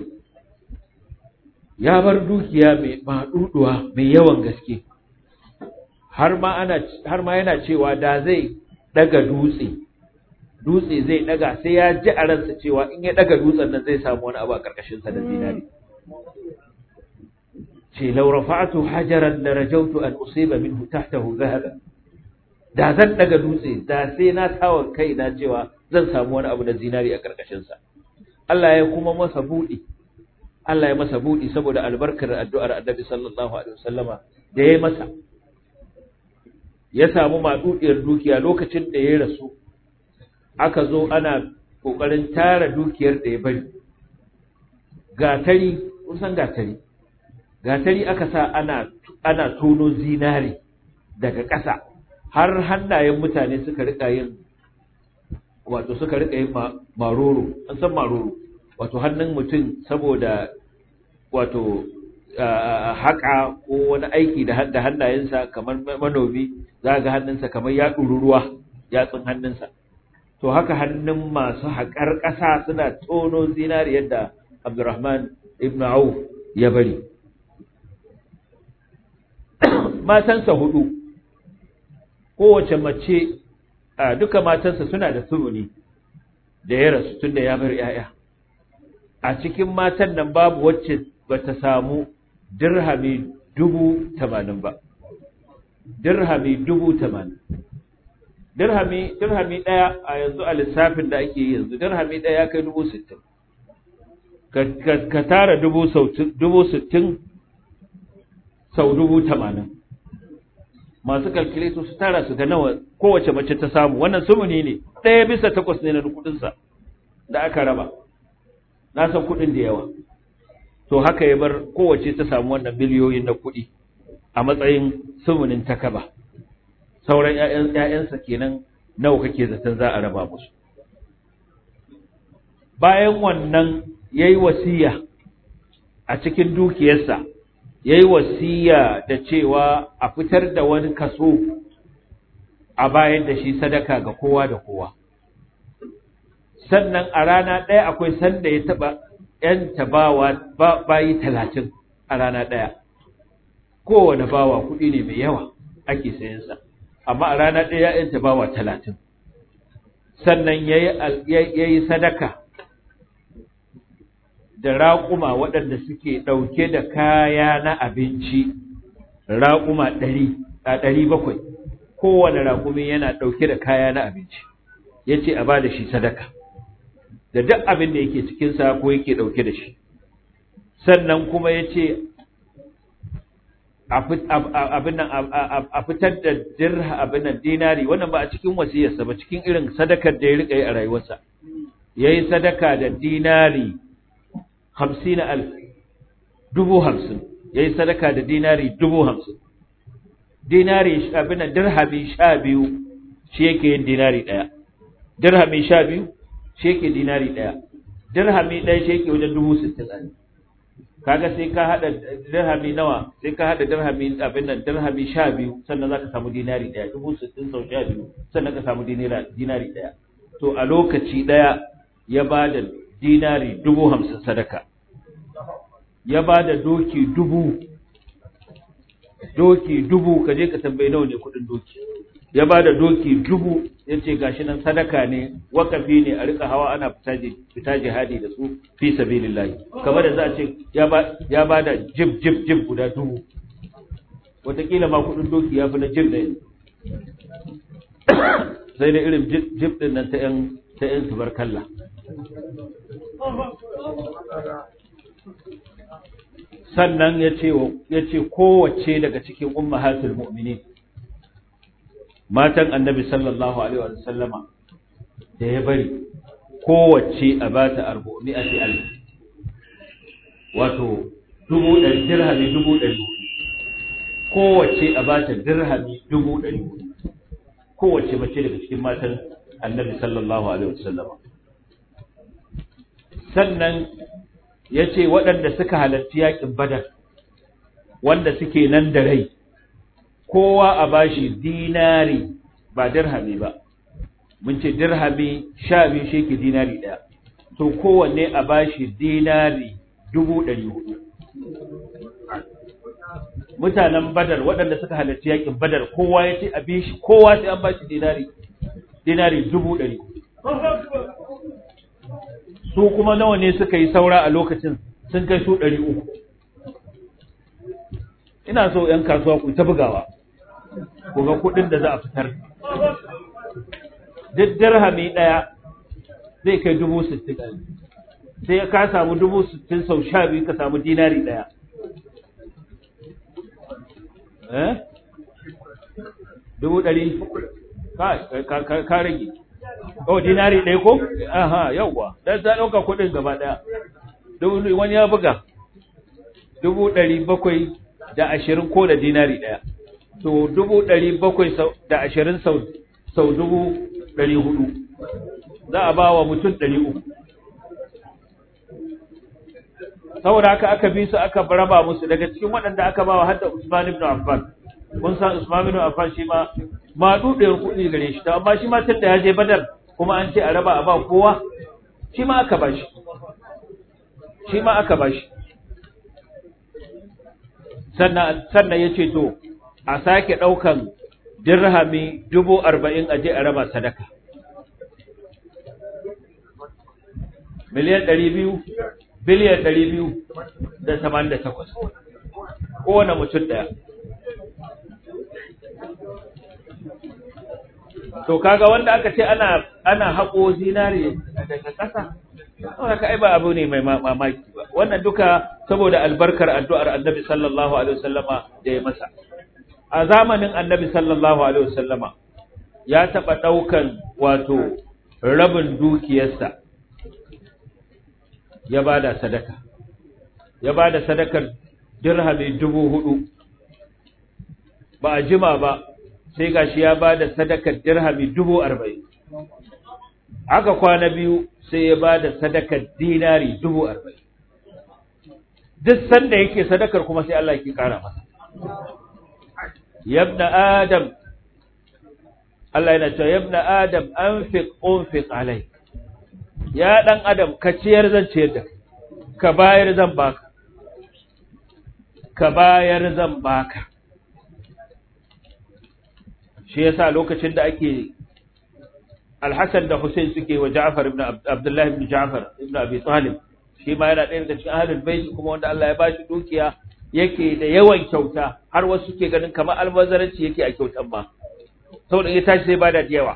ya bar dukiya mai maduduwa mai yawan gaske har ma ana har ma yana cewa da zai daga dutse dutse zai daga sai ya ji a ransa cewa in ya daga dutsen nan zai samu wani abu a karkashin sa da zinari ce law rafa'tu hajaran la rajawtu an usiba minhu tahtahu dhahaba da zan daga dutse da sai na tawa kai na cewa zan samu wani abu da zinari a karkashin sa Allah ya kuma masa budi Allah ya masa budi saboda albarkar addu'ar Annabi sallallahu alaihi wasallama da yayi masa ya samu madudiyar dukiya lokacin da ya rasu aka zo ana kokarin tara dukiyar da ya bari gatari kusan gatari gatari aka sa ana ana tono zinari daga ƙasa har hannayen mutane suka rika yin wato suka rika yin maroro an san maroro wato hannun mutum saboda wato haƙa ko wani aiki da hannayensa kamar manomi za ga hannunsa kamar ya ɗuru ruwa yatsun hannunsa to haka hannun masu haƙar ƙasa suna tono zinari yadda Abdurrahman ibn Auf ya bari matansa hudu kowace mace a duka matansa suna da sumuni da ya rasu tunda ya bar yaya a cikin matan nan babu wacce bata samu dirhami dubu tamanin ba dirhami dubu tamanin dirhami dirhami daya a yanzu a lissafin da ake yi yanzu dirhami daya ya kai dubu sittin ka tara dubu dubu sittin sau dubu tamanin masu calculator su tara su ga nawa kowace mace ta samu wannan sumuni ne ɗaya bisa takwas ne na kuɗinsa da aka raba na san kuɗin da yawa to haka ya bar kowace ta samu wannan biliyoyin na kuɗi a matsayin sumunin takaba sauran ƴaƴansa kenan nawa kake zaton za a raba musu bayan wannan yayi wasiya a cikin dukiyarsa yayi wasiya da cewa a fitar da wani kaso a bayar da shi sadaka ga kowa da kowa sannan a rana ɗaya akwai sanda ya taɓa ‘yan tabawa bayi talatin a rana ɗaya kowane bawa kuɗi ne mai yawa ake sayansa amma a rana ɗaya ‘yan tabawa talatin sannan ya yi sadaka da raƙuma waɗanda suke ɗauke da kaya na abinci raƙuma ɗari a ɗari bakwai kowane raƙumi yana ɗauke da kaya na abinci ya ce a ba da shi sadaka da duk abin da yake cikinsa ko yake ɗauke da shi sannan kuma ya ce a fitar da dirha abin nan dinari wannan ba a cikin wasiyarsa ba cikin irin sadakar da ya riƙa yi a rayuwarsa yayi sadaka da dinari hamsin alf dubu hamsin yayi sadaka da dinari dubu hamsin dinari abin da dirhami sha biyu shi yake yin dinari daya dirhami sha biyu shi yake dinari daya dirhami daya shi yake wajen dubu sittin kaga sai ka hada dirhami nawa sai ka hada dirhami abin nan dirhami sha biyu sannan zaka samu dinari daya dubu sittin sau sha biyu sannan ka samu dinari dinari daya to a lokaci daya ya bada dinari dubu hamsin sadaka ya bada doki dubu doki dubu kaje ka tambaye nawa ne kudin doki ya bada doki dubu yace gashi nan sadaka ne wakafi ne a rika hawa ana fita fita jihadi da su fi sabilillah kamar da za a ce ya ba ya bada jib jib jib guda dubu wataƙila ma kudin doki ya fi na jib ne sai da irin jib din nan ta yan ta yan tubarkalla sannan yace yace kowace daga cikin ummahatul mu'minin matan annabi sallallahu alaihi wa sallama da ya bari kowace a bata arba'ati alf wato dubu ɗari dirhami dubu ɗari kowace a bata dirhami dubu ɗari kowace mace daga cikin matan annabi sallallahu alaihi wa sallama sannan yace waɗanda suka halarci yakin badar wanda suke nan da rai kowa a bashi dinari ba dirhami ba mun ce dirhami sha biyu shi ke dinari ɗaya to kowanne a bashi dinari dubu ɗari hudu mutanen badar waɗanda suka halarci yakin badar kowa ya ce a bi shi kowa sai an bashi dinari dinari dubu ɗari su kuma nawa ne suka yi saura a lokacin sun kai su ɗari uku ina so ‘yan kasuwa ku ta bugawa ku ga kuɗin da za a fitar duk dirhami ɗaya zai kai dubu sittin sai ka samu dubu sittin sau sha biyu ka samu dinari ɗaya eh dubu ɗari ka rage oh dinari ɗaya ko aha yawwa dan za ɗauka kuɗin gaba ɗaya dubu wani ya buga dubu ɗari bakwai da ashirin ko da dinari ɗaya to dubu ɗari bakwai da ashirin sau sau dubu ɗari hudu za a ba wa mutum ɗari uku saboda haka aka bi su aka raba musu daga cikin waɗanda aka ba wa hadda Usman ibn Affan kun san Usman ibn Affan shi ma ma dudiyar kuɗi gare shi amma shi ma tunda ya je Badar kuma an ce a raba a ba kowa shi ma aka ba shi shi ma aka ba shi sannan sannan yace to a sake ɗaukan dirhami dubu arba'in aje a raba sadaka miliyan ɗari biyu biliyan ɗari biyu da tamanin da takwas kowane mutum ɗaya to kaga wanda aka ce ana ana haƙo zinare daga ƙasa saboda ka ai ba abu ne mai mamaki ba wannan duka saboda albarkar addu'ar annabi sallallahu alaihi wasallama da ya masa a zamanin annabi sallallahu alaihi wasallama ya taɓa ɗaukan wato rabin dukiyarsa ya bada sadaka ya bada sadakar dirhami dubu hudu ba a jima ba sai gashi ya bada sadakar dirhami dubu arba'in aka kwana biyu sai ya bada sadakar dinari dubu arba'in duk sanda yake sadakar kuma sai Allah yake kara masa yabna adam Allah yana cewa yabna adam anfiq unfiq alai ya dan adam ka ciyar zan ciyar da kai ka bayar zan baka ka bayar zan baka shi yasa lokacin da ake Al-Hasan da Hussein suke wa Ja'far ibn Abdullah ibn Ja'far ibn Abi Talib shi ma yana ɗaya daga cikin ahlul bait kuma wanda Allah ya bashi dukiya yake da yawan kyauta har wasu suke ganin kamar albazaranci yake a kyautan ma saboda ya tashi sai bada da yawa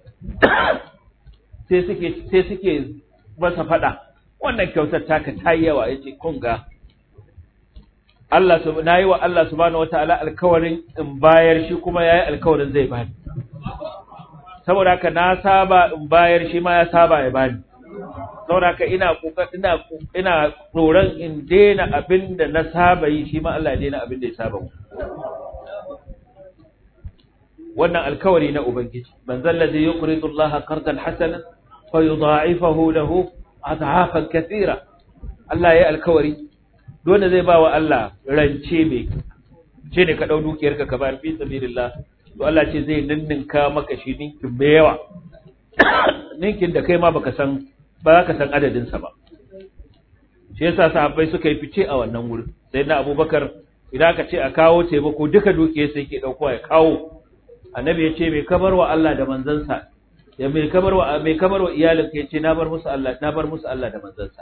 sai suke sai suke masa fada wannan kyautar taka ta yi yawa yace kun ga Allah subhanahu nayi wa Allah subhanahu wataala alkawarin in bayar shi kuma yayi alkawarin zai bani saboda haka na saba in bayar shi ma ya saba ya bani saboda ka ina ina ina tsoron in daina abin da na saba yi shi ma Allah ya daina abin da ya saba mu wannan alkawari na ubangiji man zallazi yuqridu Allah qardan hasanan fa yudha'ifahu lahu adhafan kathira Allah ya alkawari dole zai bawa Allah rance mai ce ne ka dau dukiyarka ka bayar fi sabilillah to Allah ce zai ninninka maka shi ninkin mai yawa ninkin da kai ma baka san ba ka san adadin sa ba shi yasa sahabbai suka yi fice a wannan wurin sai na Abubakar idan ka ce a kawo taimako duka dukiyar sai ke dauko ya kawo annabi ya ce mai kamar wa Allah da manzansa ya mai kamar wa mai kamar wa iyalinka ya ce na bar musu Allah na bar musu Allah da manzansa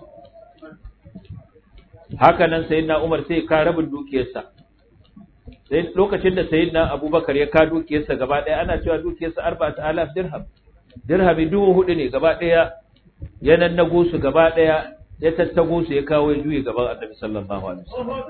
haka nan sayyidina Umar sai ka rabin dukiyarsa sai lokacin da sayyidina Abubakar ya ka dukiyarsa gaba daya ana cewa dukiyarsa arba'atu alaf dirham dirhami dubu hudu ne gaba daya ya nannago su gaba daya ya tattago su ya kawo ya juye gaban Annabi sallallahu alaihi wasallam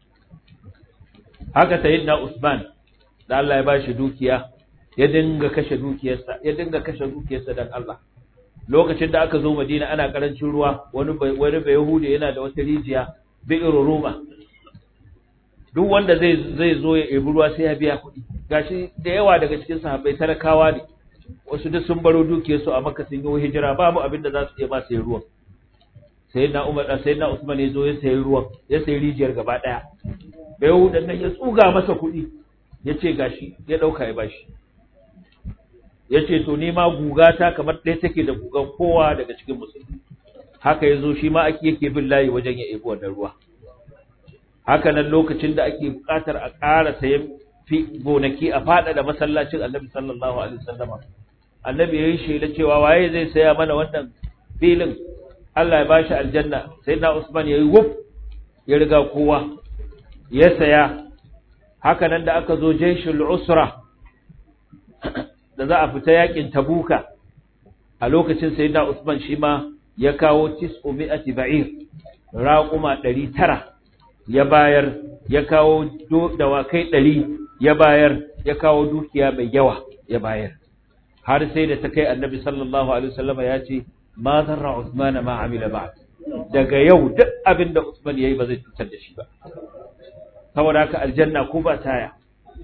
haka sayyidina Usman da Allah ya bashi dukiya ya dinga kashe dukiyarsa ya dinga kashe dukiyarsa dan Allah lokacin da aka zo Madina ana karancin ruwa wani wani bai Yahudi yana da wata rijiya bi'ir Roma duk wanda zai zai zo ya ebi ruwa sai ya biya kuɗi gashi da yawa daga cikin sahabbai talakawa ne wasu duk sun baro dukiyarsu a Makka sun yi hijira babu abin da za su iya ba sai ruwan sayyidina Umar da sayyidina Usman ya zo ya sayi ruwan ya sayi rijiyar gaba daya bai Yahudan nan ya tsuga masa kuɗi yace gashi ya dauka ya bashi yace to ni ma gugata kamar ɗaya take da gugan kowa daga cikin musulmi haka yazo shi ma ake yake bin layi wajen ya ebi wannan ruwa haka nan lokacin da ake buƙatar a ƙara sayan fi gonaki a fada da masallacin Annabi sallallahu alaihi wasallam Annabi yayin shela cewa waye zai saya mana wannan filin Allah ya bashi aljanna sayyidina Usman yayi wuf ya riga kowa ya saya haka nan da aka zo jaishul usra da za a fita yakin tabuka a lokacin sayyidina Usman shi ma ya kawo tis'umi'ati ba'ir raquma ɗari tara ya bayar ya kawo dawakai ɗari ya bayar ya kawo dukiya mai yawa ya bayar har sai da ta kai Annabi sallallahu alaihi wasallam ya ce ma zarra Usman ma amila ba daga yau duk abin da Usman yayi ba zai cutar da shi ba saboda haka aljanna ko ba taya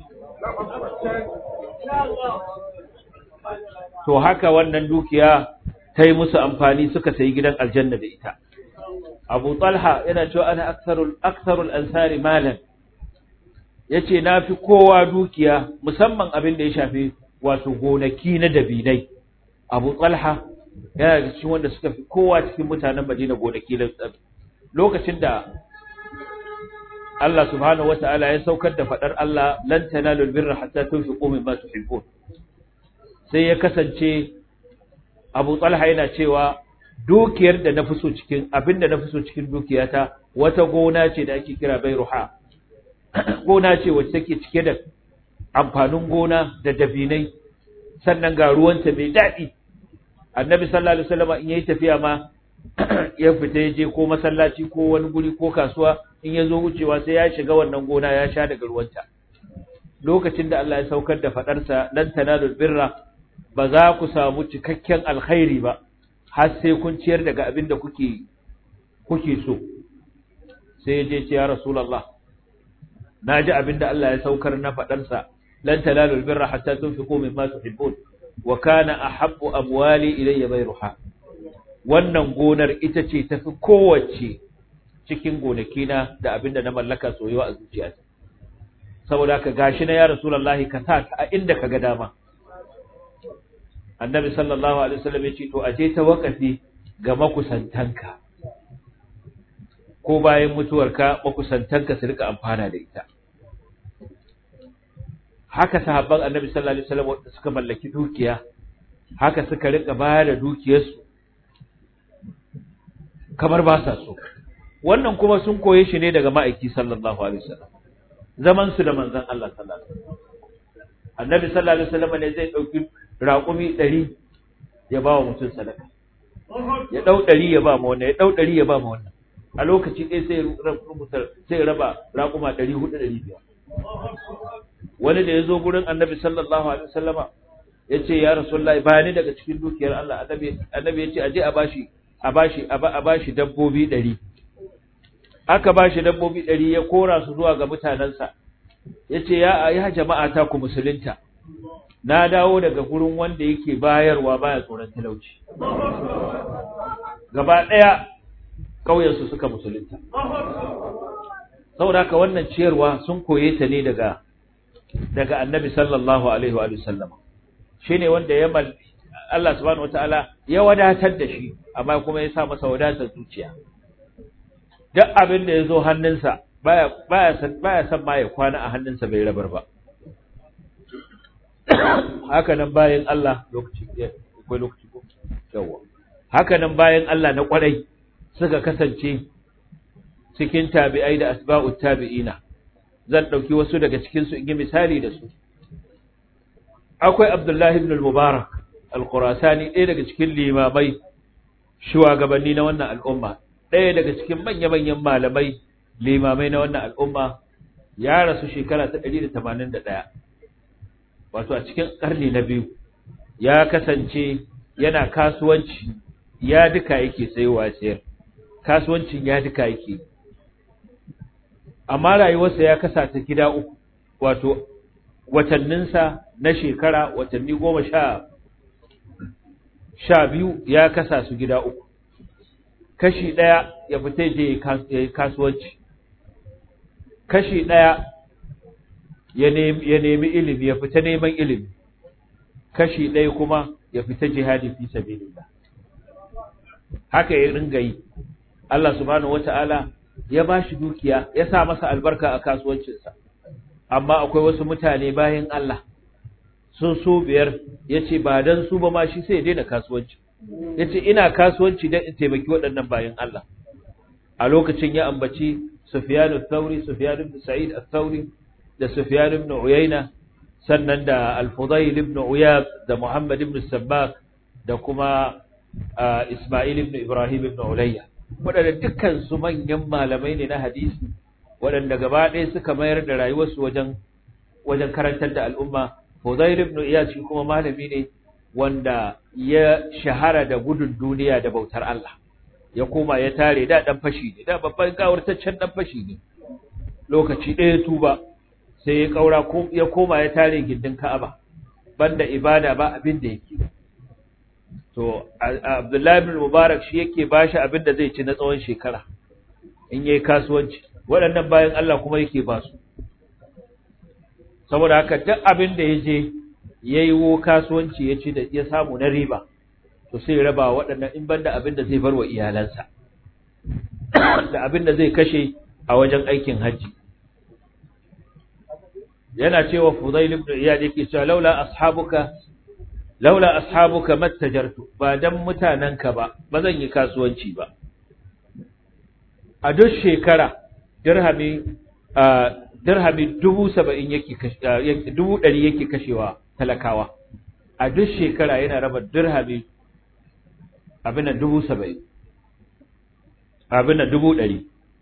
to haka wannan dukiya ta yi musu amfani suka sayi gidan aljanna da ita Abu Talha yana cewa ana aktharul aktharul ansari malan yace nafi kowa dukiya musamman abin da ya shafi wato gonaki na dabinai Abu Talha yana da cikin wanda suka fi kowa cikin mutanen Madina gonaki da lokacin da Allah subhanahu wataala ya saukar da fadar Allah lan tanalul birra hatta tunfiqu mimma tuhibbun sai ya kasance Abu Talha yana cewa dukiyar da nafi so cikin abinda nafi so cikin dukiyata wata gona ce da ake kira Bayruha gona ce wacce take cike da amfanin gona da dabinai sannan ga ruwanta mai daɗi Annabi sallallahu alaihi wasallam in yayi tafiya ma ya fita ya je ko masallaci ko wani guri ko kasuwa in ya zo wucewa sai ya shiga wannan gona ya sha daga ruwanta lokacin da Allah ya saukar da fadarsa lan tanalul birra ba za ku samu cikakken alkhairi ba har sai kun ciyar daga abin da kuke kuke so sai ya je ce ya rasulullah naji abin da Allah ya saukar na fadarsa lan tanalul birra hatta tunfiqu mimma tuhibbun wa kana ahabbu amwali ilayya bayruha wannan gonar ita ce tafi kowace cikin gonakina da abinda na mallaka soyuwa a zuciyata saboda haka gashi na ya rasulullahi ka sa ta a inda kaga dama annabi sallallahu alaihi wasallam ya ce to aje ta wakafi ga makusantanka ko bayan mutuwarka makusantanka su rika amfana da ita haka sahabban annabi sallallahu alaihi wasallam wanda suka mallaki dukiya haka suka rika bayar da dukiyarsu kamar ba sa so wannan kuma sun koye shi ne daga ma'aiki sallallahu alaihi wasallam zaman su da manzon Allah sallallahu alaihi wasallam annabi sallallahu alaihi wasallam ne zai dauki raƙumi ɗari ya ba wa mutum sadaka ya dau ɗari ya ba mu wannan ya dau ɗari ya ba mu wannan a lokaci ɗaya sai rubuta sai raba raƙuma ɗari hudu ɗari biyar wani da ya zo gurin annabi sallallahu alaihi wasallama ya ce ya rasulullahi ba ni daga cikin dukiyar Allah annabi annabi ya ce aje a bashi a bashi a bashi dabbobi ɗari. Aka bashi dabbobi ɗari ya kora su zuwa ga mutanensa, ya ce ya ya jama'a ta ku musulunta, na dawo daga gurin wanda yake bayarwa baya tsoron talauci. Gaba ɗaya ƙauyensu suka musulunta. Saboda haka wannan ciyarwa sun koye ta ne daga daga Annabi sallallahu alaihi wa sallam. Shine wanda ya mal Allah subhanahu wataala ya wadatar da shi, amma kuma ya sa masa wadatar zuciya. Duk abin da ya zo hannunsa baya baya san baya san ma ya kwana a hannunsa bai rabar ba. Haka nan bayan Allah lokaci akwai lokaci ko yawa. Haka nan bayan Allah na kwarai suka kasance cikin tabi'ai da asba'ut tabi'ina. Zan dauki wasu daga cikin su in yi misali da su. Akwai Abdullah ibn al-Mubarak al-Khurasani, ɗaya daga cikin limamai shugabanni na wannan al'umma, ɗaya daga cikin manya-manyan malamai limamai na wannan al'umma, ya rasu shekara ta ɗari da tamanin da ɗaya, wato a cikin ƙarni na biyu. Ya kasance yana kasuwanci, ya duka yake sayowa sayar, kasuwancin ya duka yake, amma rayuwarsa ya kasa ta gida uku, wato watanninsa na shekara, watanni goma sha sha biyu ya kasa su gida uku. Kashi ɗaya ya fita je ya yi kasuwanci, kashi ɗaya ya nemi ilimi, ya fita neman ilimi, kashi ɗaya kuma ya fita jihadi fi sabilillah. Haka ya ringa yi. Allah subhanahu wata'ala ya ba shi dukiya, ya sa masa albarka a kasuwancinsa, amma akwai wasu mutane bayan Allah sun so biyar, ya ce ba don su ba ma shi sai ya daina kasuwanci. Ya ce ina kasuwanci don in taimaki waɗannan bayan Allah. A lokacin ya ambaci Sufyan al-Thawri, Sufyan ibn Sa'id al-Thawri, da Sufyan ibn Uyayna, sannan da Al-Fudayl ibn Uyab, da Muhammad ibn Sabbaq, da kuma Isma'il ibn Ibrahim ibn Ulayya. Waɗanda dukkan su manyan malamai ne na hadisi, waɗanda gaba ɗaya suka mayar da rayuwarsu wajen wajen karantar da al'umma. Fudayl ibn Iyad shi kuma malami ne wanda ya shahara da gudun duniya da bautar Allah. Ya koma ya tare, da dan fashi ne, da babban gawurtaccen dan fashi ne. Lokaci ɗaya tuba, sai ya kaura ya koma ya tare gindin Ka'aba. Banda ibada ba abin da yake. To Abdullah ibn Mubarak shi yake bashi abin da zai ci na tsawon shekara in yayi kasuwanci. Waɗannan bayan Allah kuma yake ba su. Saboda haka duk abin da ya je ya yi wo kasuwanci ya ci da ya samu na riba, to sai raba waɗannan in banda abin da zai bar wa iyalansa da abin da zai kashe a wajen aikin hajji. Yana cewa Fudayl ibn Iyad yake cewa laula ashabuka laula ashabuka mattajartu, ba dan mutananka ba ba zan yi kasuwanci ba. A duk shekara dirhami dirhami dubu saba'in yake dubu ɗari yake kashewa talakawa. A duk shekara yana raba dirhami abin da dubu saba'in, abin da dubu ɗari.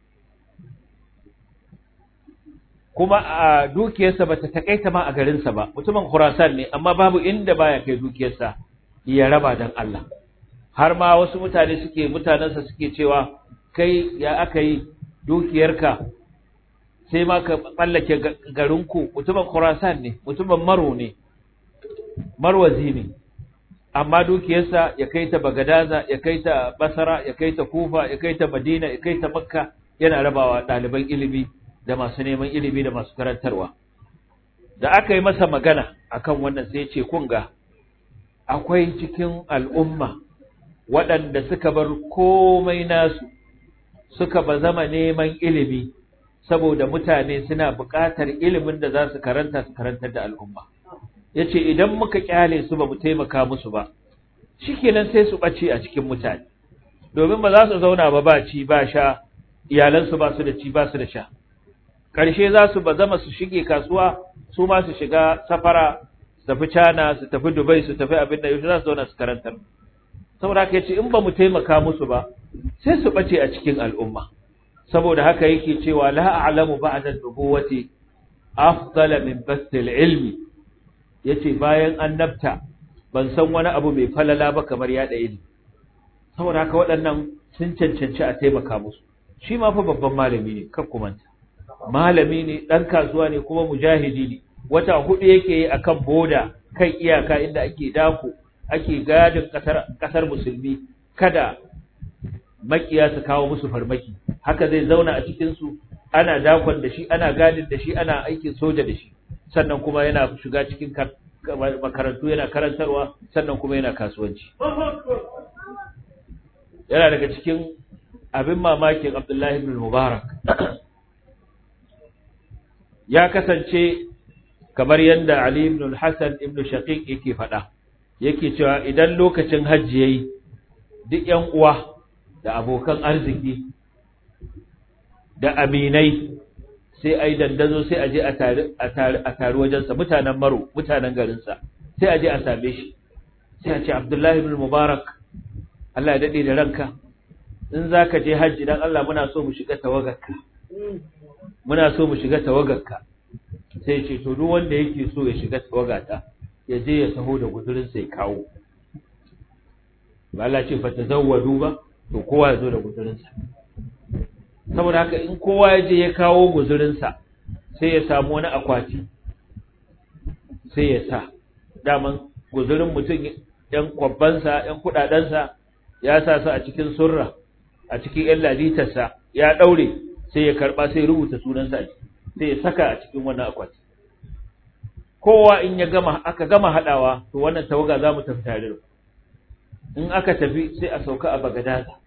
Kuma a dukiyarsa ba ta takaita ma a garinsa ba, mutumin Khurasan ne, amma babu inda baya kai dukiyarsa ya raba don Allah. Har ma wasu mutane suke mutanensa suke cewa kai ya aka yi dukiyarka sai ma ka tsallake garinku. Mutumin Khurasan ne, mutumin Maro ne, Marwazi ne, amma dukiyarsa ya kai ta Bagadaza, ya kai ta Basra, ya kai ta Kufa, ya kai ta Madina, ya kai ta Makka, yana rabawa ɗaliban ilimi da masu neman ilimi da masu karantarwa. Da aka yi masa magana akan wannan sai ce kun ga akwai cikin al'umma waɗanda suka bar komai nasu suka ba zama neman ilimi saboda mutane suna buƙatar ilimin da za su karanta su karantar da al'umma. Ya ce idan muka kyale su ba mu taimaka musu ba, shikenan sai su ɓace a cikin mutane, domin ba za su zauna ba ba ci ba sha, iyalansu ba su da ci ba su da sha. Ƙarshe za su ba zama su shige kasuwa, su ma su shiga safara, su tafi China, su tafi Dubai, su tafi abin da yau za su zauna su karantar. Saboda haka yace in ba mu taimaka musu ba, sai su ɓace a cikin al'umma. Saboda haka yake cewa la a'lamu ba'da an-nubuwati afdala min bastil ilmi. Yace bayan annabta ban san wani abu mai falala ba kamar yada ilimi. saboda haka waɗannan sun cancanci a taimaka musu. Shi ma fa babban malami ne, kan kumanta malami ne, ɗan kasuwa ne, kuma mujahidi ne. Wata hudu yake yi akan boda kan iyaka inda ake dako ake gadin kasar kasar musulmi kada makiya su kawo musu farmaki. Haka zai zauna a cikin su, ana dakon da shi, ana gadin da shi, ana aikin soja da shi, sannan kuma yana shiga cikin makarantu yana karantarwa, sannan kuma yana kasuwanci. Yana daga cikin abin mamakin Abdullahi ibn Mubarak ya kasance kamar yadda Ali ibn Hassan ibn Shaqiq yake faɗa, yake cewa idan lokacin hajji yayi duk ƴan uwa da abokan arziki da aminai sai ai dandazo sai aje a tare a tare a tare wajensa, mutanen Maro, mutanen garinsa, sai aje a same shi, sai a ce Abdullahi ibn Mubarak Allah ya dade da ranka, in zaka je hajji dan Allah muna so mu shiga tawagarka muna so mu shiga tawagarka sai ce to duk wanda yake so ya shiga tawagata ya je ya taho da guzurin sai kawo. ba Allah ce fa tazawwadu ba, to kowa ya zo da guzurin sa. Saboda haka in kowa ya je ya kawo guzurin sa sai ya samu wani akwati sai ya sa, daman guzurin mutum yan kwabban sa yan kudaden sa ya sa su a cikin surra a cikin yan lalitar sa ya daure, sai ya karba sai rubuta sunan sa sai ya saka a cikin wannan akwati. Kowa in ya gama aka gama hadawa, to wannan tawaga za mu tafi tare. In aka tafi sai a sauka a Bagadaza,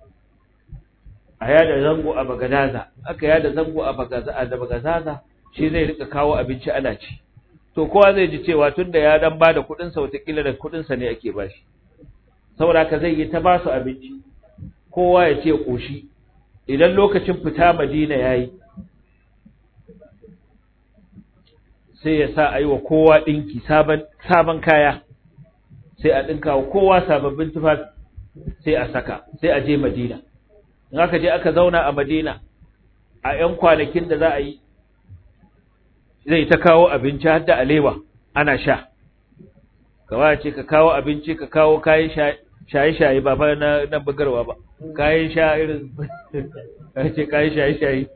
a yada zango a Bagadaza, aka yada zango a Bagadaza, shi zai rika kawo abinci ana ci. To kowa zai ji cewa tunda ya dan bada kudin sa, wataƙila da kudin sa ne ake bashi, saboda haka zai yi ta ba su abinci, kowa ya ce koshi. Idan lokacin fita Madina yayi, sai ya sa a yi wa kowa ɗinki sabon kaya, sai a ɗinka wa kowa sababbin tufafi, sai a saka, sai a je Madina. In aka je aka zauna a Madina a ‘yan kwanakin da za a yi, zai ta kawo abinci har da alewa ana sha. Kawai ce ka kawo abinci, ka kawo kayan shaye-shaye ba fa na, na bugarwa ba, kayan sha irin ce kayan shaye-shaye.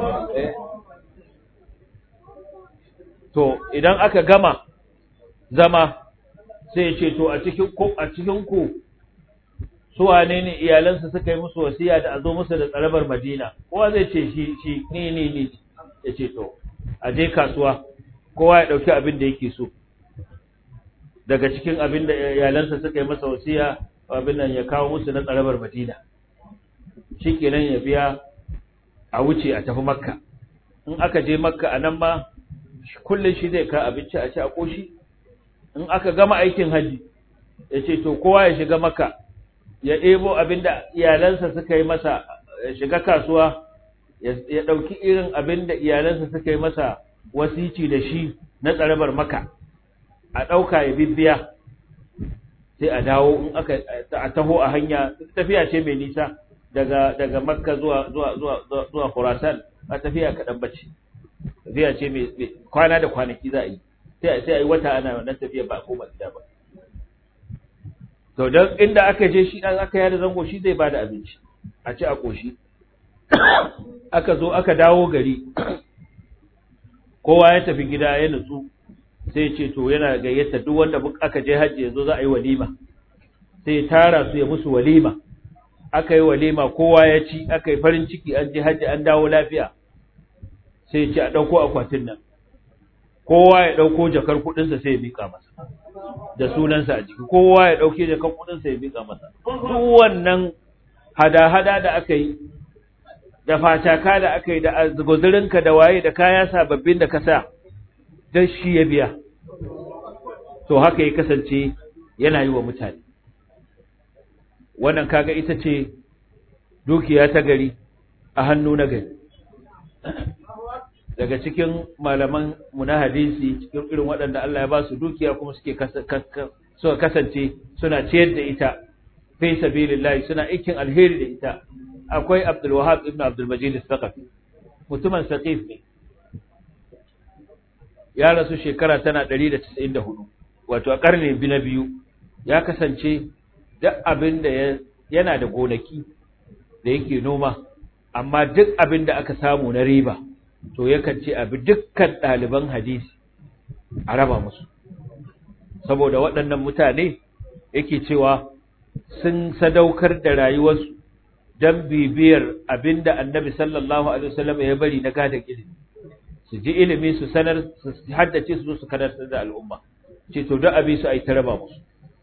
To idan aka gama zama sai ce to a cikin ku a cikin ku su wane ne iyalansa suka yi musu wasiya da a zo musu da tsarabar Madina? Kowa zai ce shi shi ni ni ni ya ce to a je kasuwa, kowa ya dauki abin da yake so daga cikin abin da iyalansa suka yi masa wasiya, abin nan ya kawo musu na tsarabar Madina. Shikenan ya biya a wuce a tafi Makka. In aka je Makka anan ma kullum shi zai ka abinci a ci a koshi. In aka gama aikin haji ya ce to kowa ya shiga Makka ya ɗebo abinda iyalansa suka yi masa, ya shiga kasuwa ya ɗauki irin abinda iyalansa suka yi masa wasici da shi na tsarabar Makka, a ɗauka ya bibbiya, sai a dawo. In aka a taho a hanya, tafiya ce mai nisa daga daga Makka zuwa zuwa zuwa zuwa Khurasan, a tafiya kaɗan bace, tafiya ce mai kwana da kwanaki za a yi, sai sai a yi wata ana wannan tafiya ba ko ba gida ba. To dan inda aka je shi aka yada zango, shi zai bada abinci a ci a koshi. Aka zo aka dawo gari, kowa ya tafi gida ya nutsu, sai ce to yana gayyata duk wanda aka je haji yazo za a yi walima, sai ya tara su ya musu walima. Aka yi walima, kowa ya ci, aka yi farin ciki, an je haji an dawo lafiya. Sai ya ce a dauko akwatin nan, kowa ya dauko jakar kudin sa sai ya bika masa da sunansa a jiki, kowa ya dauke jakar kudin sa ya bika masa. Duk wannan hada-hada da aka yi, da fataka da aka yi, da guzurinka da waye da kaya sababbin da ka sa, dan shi ya biya. To haka ya kasance yana yi wa mutane. Wannan kaga ita ce dukiya ta gari a hannu na gari. Daga cikin malaman mu na hadisi, cikin irin waɗanda Allah ya ba su dukiya kuma suke suka kasance suna ciyar da ita fi sabilillah, suna aikin alheri da ita, akwai Abdul Wahhab ibn Abdul Majid al-Thaqafi, mutumin Saqif ne. Ya rasu shekara tana ɗari da casa'in da hudu, wato a ƙarni na biyu. Ya kasance duk abin da ya yana da gonaki da yake noma amma duk abin da aka samu na riba to yakan ce abi dukkan ɗaliban hadisi a raba musu saboda waɗannan mutane yake cewa sun sadaukar da rayuwarsu don bibiyar abinda annabi sallallahu alaihi wasallam ya bari na gadon ilimi su ji ilimi su sanar su haddace su zo su karantar da al'umma ce to duk abi su ai ta raba musu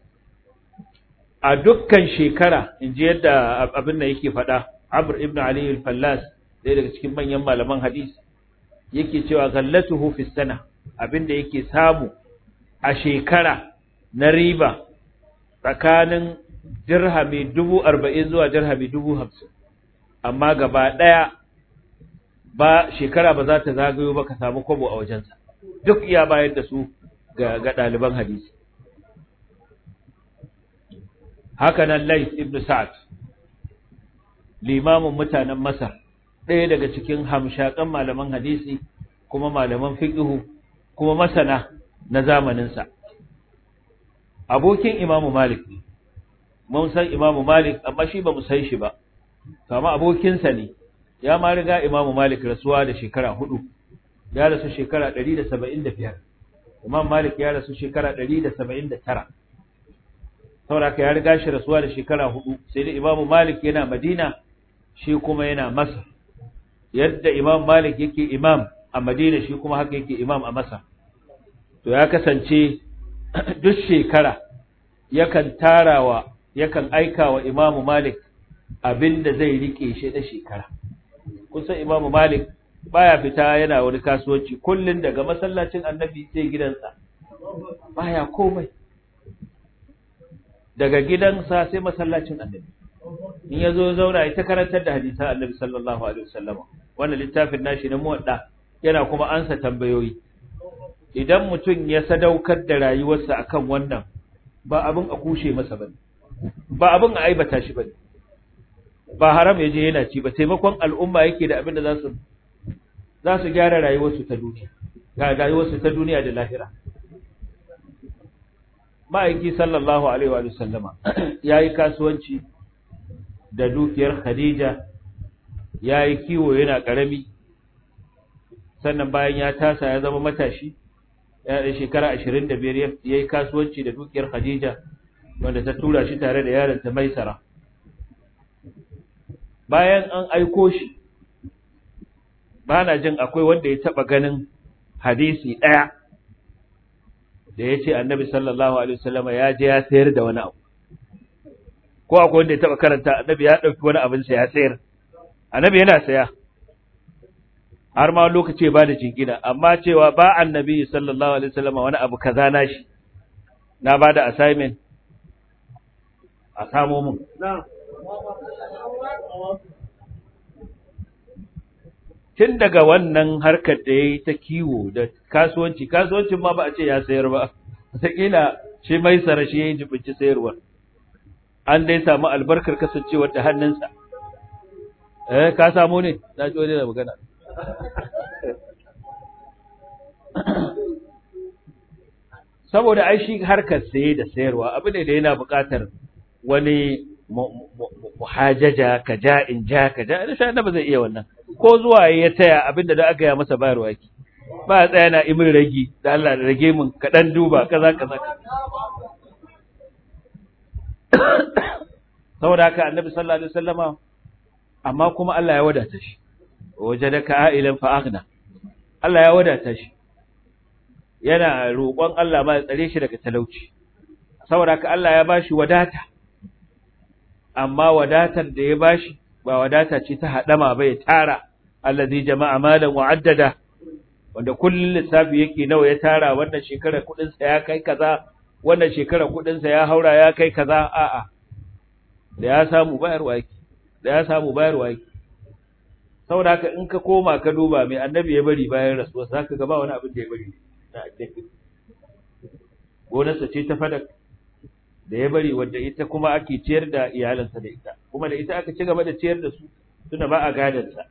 a dukkan shekara in ji yadda abin da yake faɗa Amr ibn Ali al-Fallas ɗaya daga cikin manyan malaman hadisi yake cewa ghallatuhu fi sana abinda yake samu a shekara na riba tsakanin dirhami dubu arba'in zuwa dirhami dubu hamsin amma gaba ɗaya ba shekara ba za ta zagayo ba ka samu kwabo a wajensa duk iya bayar da su ga ɗaliban hadisi haka nan Lais ibn Sa'ad limamin mutanen Masar ɗaya daga cikin hamshakan malaman hadisi kuma malaman fiqhu kuma masana na zamaninsa abokin Imam Malik ne mun san Imam Malik amma shi ba mu san shi ba kama abokinsa ne ya ma riga Imam Malik rasuwa da shekara hudu ya rasu shekara ɗari da saba'in da biyar Imam Malik ya rasu shekara ɗari da saba'in da tara saboda ya riga shi rasuwa da shekara hudu sai da Imam Malik yana Madina shi kuma yana Masar yadda Imam Malik yake imam a Madina shi kuma haka yake imam a Masar to ya kasance duk shekara yakan tarawa yakan aika wa Imam Malik abinda zai rike shi da shekara kusan Imam Malik baya fita yana wani kasuwanci kullun daga masallacin Annabi sai gidansa baya komai daga gidansa sai masallacin Annabi in yazo zauna ya ta karantar da hadisan Annabi sallallahu alaihi wasallam wannan littafin nashi na muwadda yana kuma ansa tambayoyi idan mutum ya sadaukar da rayuwarsa akan wannan ba abin a kushe masa bane ba abin a aibata shi bane ba haram yaje yana ci ba taimakon al'umma yake da abin da za su za su gyara rayuwarsu ta duniya ga rayuwarsu ta duniya da lahira ma'aiki sallallahu alaihi wa sallama yayi kasuwanci da dukiyar Khadija yayi kiwo yana karami sannan bayan ya tasa ya zama matashi ya da shekara ashirin da biyar yayi kasuwanci da dukiyar Khadija wanda ta tura shi tare da yaron ta Maisara bayan an aiko shi bana jin akwai wanda ya taba ganin hadisi daya da yace Annabi sallallahu alaihi wasallam ya je ya sayar da wani abu ko akwai wanda ya taba karanta Annabi ya dauki wani abin sa ya sayar Annabi yana saya har ma lokaci ba da jingina amma cewa ba Annabi sallallahu alaihi wasallam wani abu kaza nashi na bada assignment a samo mun tun daga wannan harkar da ya yi ta kiwo da kasuwanci kasuwancin ma ba a ce ya sayar ba wataƙila shi mai sara shi ya yi jibinci sayarwar an dai samu albarkar kasancewar da hannunsa eh ka samu ne na ji wani da magana saboda ai shi harkar saye da sayarwa abu ne da yana buƙatar wani muhajaja ka ja in ja ka ja da shi ba zai iya wannan ko zuwa ya taya abinda da aka yi masa bayarwa yake ba ya tsaya na imin ragi da Allah da rage mun kaɗan duba kaza kaza saboda haka Annabi sallallahu alaihi wasallama amma kuma Allah ya wadata shi wajadaka ailan fa aghna Allah ya wadata shi yana roƙon Allah ma ya tsare shi daga talauci saboda haka Allah ya bashi wadata amma wadatar da ya bashi ba wadata ce ta hadama ba ya tara allazi jama'a malan wa addada wanda kullun lissafi yake nawa ya tara wannan shekara kudin sa ya kai kaza wannan shekara kudin sa ya haura ya kai kaza a'a da ya samu bayarwa yake da ya samu bayarwa yake saboda haka in ka koma ka duba mai annabi ya bari bayan rasuwa zaka ga ba wani abin da ya bari na addini gonarsa ce ta fadak da ya bari wanda ita kuma ake ciyar da iyalansa da ita kuma da ita aka ci gaba da ciyar da su tuna ba a gadansa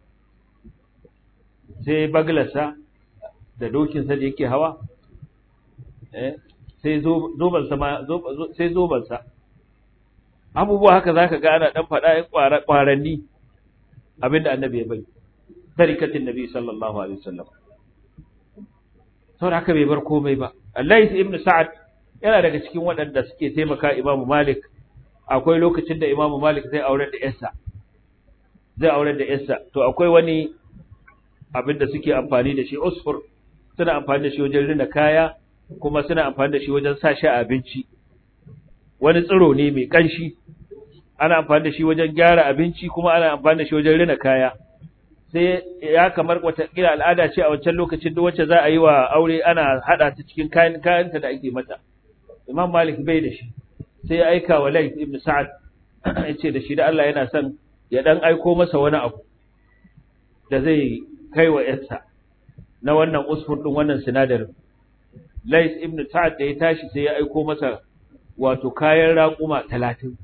sai baglarsa da dokinsa da yake hawa eh sai zobansa ma sai zobansa abubuwa haka zaka ga ana dan faɗa ƴan ƙwaranni abinda annabi ya bari tarikatin nabi sallallahu alaihi wasallam saboda haka bai bar komai ba. Allah ibn Sa'ad yana daga cikin waɗanda suke taimaka Imam Malik. Akwai lokacin da Imam Malik zai aure da yarsa zai aure da yarsa to akwai wani abin da suke amfani da shi usfur, suna amfani da shi wajen rina kaya kuma suna amfani da shi wajen sa shi a abinci. Wani tsiro ne mai kanshi, ana amfani da shi wajen gyara abinci kuma ana amfani da shi wajen rina kaya. Sai ya kamar wata kila al'ada ce a wancan lokacin duk wacce za a yi wa aure ana hada ta cikin kayan kayanta da ake mata. Imam Malik bai da shi, sai ya aika wa Layth ibn Sa'ad ya ce da shi da Allah yana son ya dan aiko masa wani abu da zai kai wa yarsa na wannan usfur din wannan sinadarin. Layth ibn Sa'ad da ya tashi sai ya aiko masa wato kayan raƙuma talatin,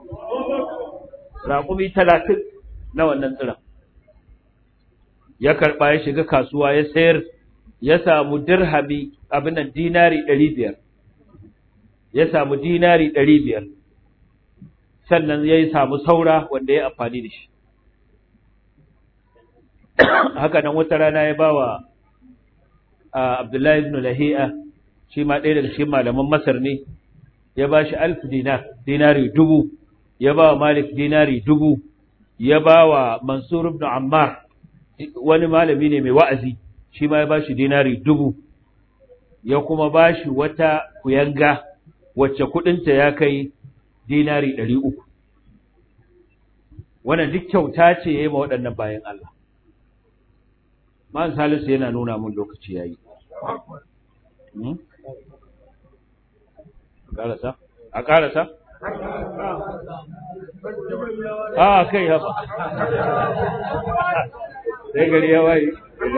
raƙumi talatin na wannan tsiran. Ya karɓa ya shiga kasuwa ya sayar, ya samu dirhami abin nan dinari ɗari biyar, ya samu dinari ɗari biyar, sannan ya samu saura wanda ya amfani da shi. Haka nan wata rana ya ba wa Abdullahi ibn Lahi'a, shi ma ɗaya daga cikin malaman Masar ne, ya ba shi alf dinar, dinari dubu, ya ba wa Malik dinari dubu, ya ba wa Mansur ibn Ammar, wani malami ne mai wa'azi, shi ma ya ba shi dinari dubu, ya kuma ba shi wata kuyanga wacce kuɗinta ya kai dinari ɗari uku. Wannan duk kyauta ce ya yi ma waɗannan bayan Allah. Man Salisu yana nuna mun lokaci ya yi. A ƙarasa? A ƙarasa? A kai haba. Sai gari ya waye.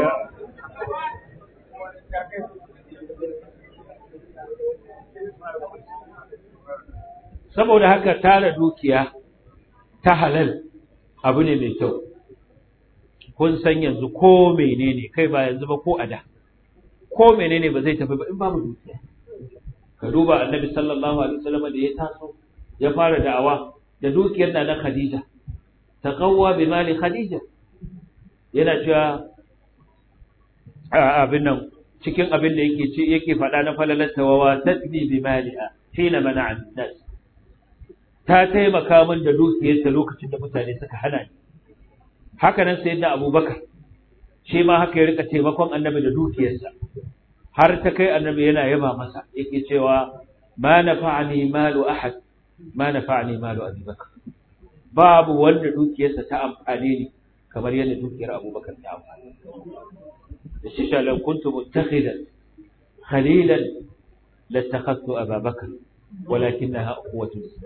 Saboda haka tara dukiya ta halal abu ne mai kyau. Kun san yanzu ko menene, kai ba yanzu ba ko a da, ko menene ba zai tafi ba in babu dukiya. Ka duba Annabi sallallahu alaihi wasallam da ya taso ya fara da'awa da dukiyar na na Khadija, taqawwa bi mali Khadija, yana cewa abin nan cikin abin da yake ce yake faɗa na falalata wa tasbi bi maliha hina mana'a nas, ta taimaka min da dukiyarta lokacin da mutane suka hana ni. Haka nan sayyidina Abubakar shi ma haka ya rika taimakon Annabi da dukiyarsa, har ta kai Annabi yana yaba masa yake cewa ma nafa'ani malu ahad ma nafa'ani malu Abi Bakr, babu wanda dukiyarsa ta amfane ni kamar yadda dukiyar Abubakar ta amfane. Da shi shalan kuntu muttakhidan khalilan latakhadtu Aba Bakr walakinaha quwwatu islam.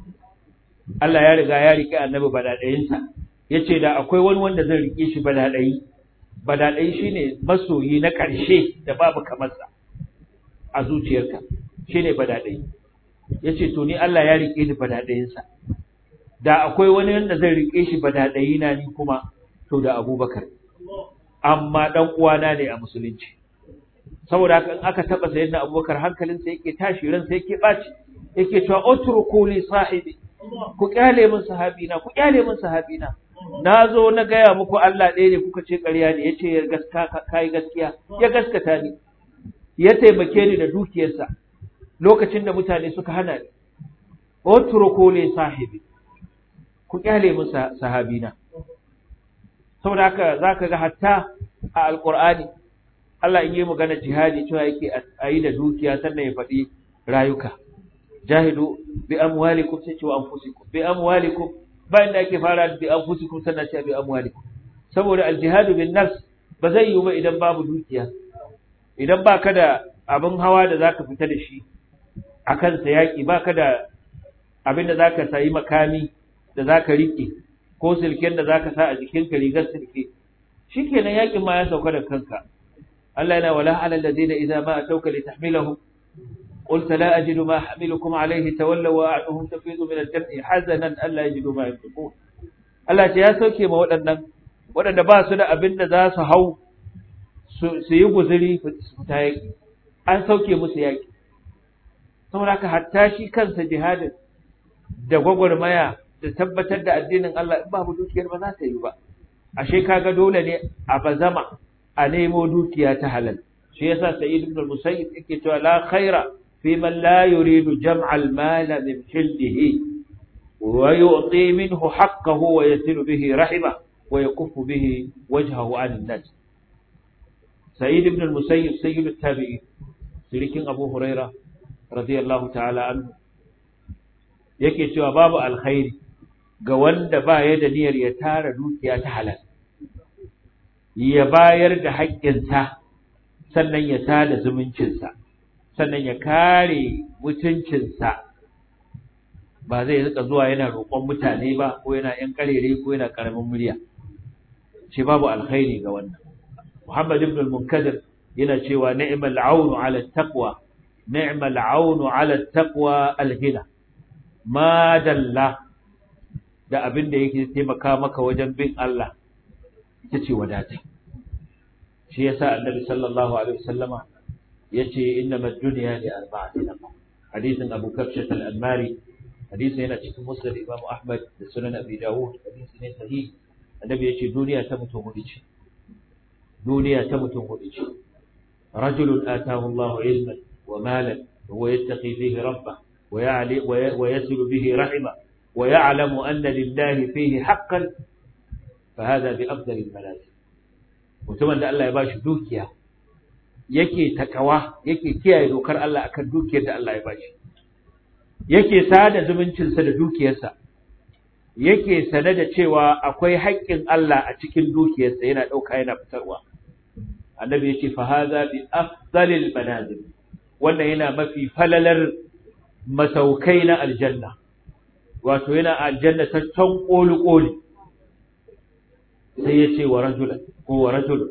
Allah ya riga ya rike Annabi badadayinsa, yace da akwai wani wanda zai rike shi badadayi, badadayi shine masoyi na ƙarshe da babu kamar sa a zuciyarka, shine badadayi. Yace to ni Allah ya rike ni badadayinsa, da akwai wani wanda zai rike shi badadayi na ni kuma to da Abubakar, amma dan uwana ne a musulunci. Saboda haka in aka taba sayyidina Abubakar hankalinsa yake tashi, ransa yake baci, yake cewa utruku li sahibi, ku kyale min sahabina, ku kyale min sahabina. Nazo na gaya muku Allah ɗaya ne kuka ce ƙarya ne, yace ya gaska kai gaskiya, ya gaskata ni, ya taimake ni da dukiyarsa lokacin da mutane suka hana ni. Utruku li sahibi, ku kyale min sahabina. Saboda haka zaka ga hatta a Alƙur'ani Allah in yi magana jihadi cewa yake a yi da dukiya sannan ya faɗi rayuka. Jahidu bi amwalikum sai ce wa anfusikum, bi amwalikum bayan da ake fara bi anfusikum sannan ce bi amwalikum, saboda aljihadu bin nafs ba zai yi ba idan babu dukiya. Idan baka da abin hawa da zaka fita da shi akan sa yaki, baka da abin da zaka sayi makami da zaka rike ko silken da zaka sa a jikinka, rigar silke, shikenan yakin ma ya sauka da kanka. Allah yana wala ala alladhina idza ma atawka litahmilahum قلت لا أجد ما حملكم عليه تولوا وأعينهم تفيض من الدمع حزنا ألا يجدوا ما ينفقون. Allah ce ya sauke ma waɗannan waɗanda ba su da abin da za su hau su yi guzuri su ta yaƙi, an sauke musu yaƙi. Saboda haka hatta shi kansa jihadin da gwagwarmaya da tabbatar da addinin Allah in babu dukiyar ba za ta yi ba ashe kaga dole ne a bazama a nemo dukiya ta halal shi yasa Sa'id ibn al-Musayyib yake cewa la khaira fi man la yuridu jam'a al-mala min hillihi wa yu'ti minhu haqqahu wa yasilu bihi rahima wa yakuffu bihi wajhahu 'an an-nas Sa'id ibn al-Musayyib sayyid at-tabi'in sirikin Abu Huraira radiyallahu ta'ala anhu yake cewa babu alkhairi ga wanda ba ya da niyyar ya tara dukiya ta halal ya bayar da haƙƙinsa sannan ya tada zumuncinsa sannan ya kare mutuncinsa ba zai rika zuwa yana roƙon mutane ba ko yana ƴan karere ko yana karamin murya shi babu alkhairi ga wannan Muhammad ibn al-Munkadir yana cewa ni'mal aunu 'ala at-taqwa ni'mal aunu 'ala at-taqwa al-ghina ma dalla da abin da yake taimaka maka wajen bin Allah ita ce wadata shi yasa annabi sallallahu alaihi wasallama yace innamal dunya li arba'ati nafar hadisin Abu Kabshat al-Anmari hadisin yana cikin Musnad Imam Ahmad da Sunan Abi Dawud hadisi ne sahih annabi yace duniya ta mutum hudu ce duniya ta mutum hudu ce rajulun atahu Allahu ilman wa malan wa yattaqi fihi rabbah wa ya'li wa yasilu bihi rahimah wa ya'lamu anna lillahi fihi haqqan fa hadha bi afdalil manazil mutumin da Allah ya bashi dukiya yake takawa yake kiyaye dokar Allah akan dukiyar da Allah ya bashi yake sada zumuncinsa da dukiyarsa yake sane da cewa akwai haƙƙin Allah a cikin dukiyarsa yana ɗauka yana fitarwa annabi yace fa hadha bi afdalil manazil wannan yana mafi falalar masaukai na aljanna wato yana aljanna ta can koli koli sai yace wa rajulan ko wa rajul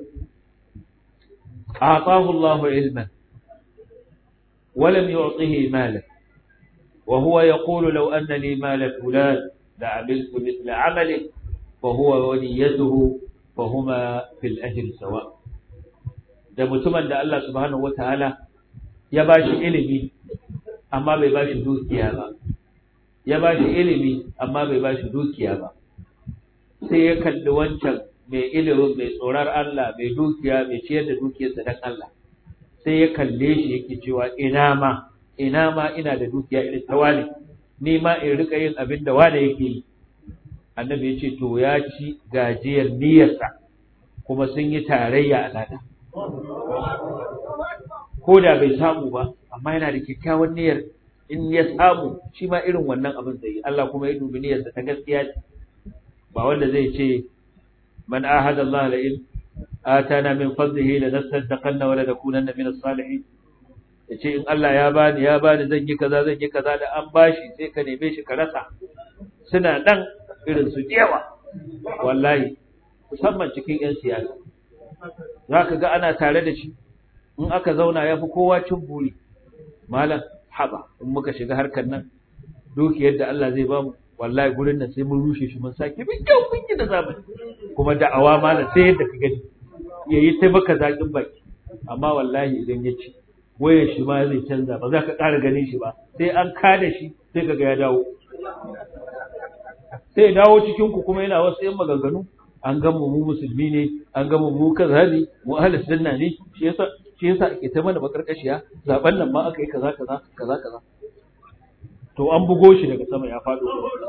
a'tahu Allah ilman wa lam yu'tihi malan wa huwa yaqulu law anna li malan fulan لعملت مثل عمله فهو ونيته فهما في الأجر سواء da mutumin da Allah subhanahu wataala ya bashi ilimi amma bai bashi dukiya ba ya bashi ilimi amma bai bashi dukiya ba sai ya kalli wancan mai ilimin mai tsorar Allah mai dukiya mai ciyar da dukiyarsa dan Allah sai ya kalle shi yake cewa ina ma ina ma ina da dukiya irin tawali ni ma in rika yin abin da wanda yake yi annabi ya ce to ya ci gajiyar niyyarsa kuma sun yi tarayya a lada ko da bai samu ba amma yana da kyakkyawan niyyar in ya samu shi ma irin wannan abin zai yi Allah kuma ya dubi niyyarsa ta gaskiya ce ba wanda zai ce man ahada Allah la in atana min fadlihi la nasaddaqanna wa la nakunanna min as-salihin yace in Allah ya bani ya bani zan yi kaza zan yi kaza da an bashi sai ka neme shi ka rasa suna dan irin su jewa wallahi musamman cikin yan siyasa zaka ga ana tare da shi in aka zauna yafi kowa cin buri malam haba in muka shiga harkar nan dukiyar da Allah zai bamu wallahi gurin nan sai mun rushe shi mun sake bin kyau bin da zamani kuma da'awa malam sai yadda ka gani yayi ta maka zakin baki amma wallahi idan ya ci wayar shi ma zai canza ba za ka ƙara ganin shi ba sai an kada shi sai kaga ya dawo sai dawo cikin ku kuma yana wasu yan maganganu an ga mu musulmi ne an ga mu kazali mu ahlus sunna ne shi yasa shi yasa ake ta mana makarkashiya zaben nan ma aka yi kaza kaza kaza kaza to an bugo shi daga sama ya faɗo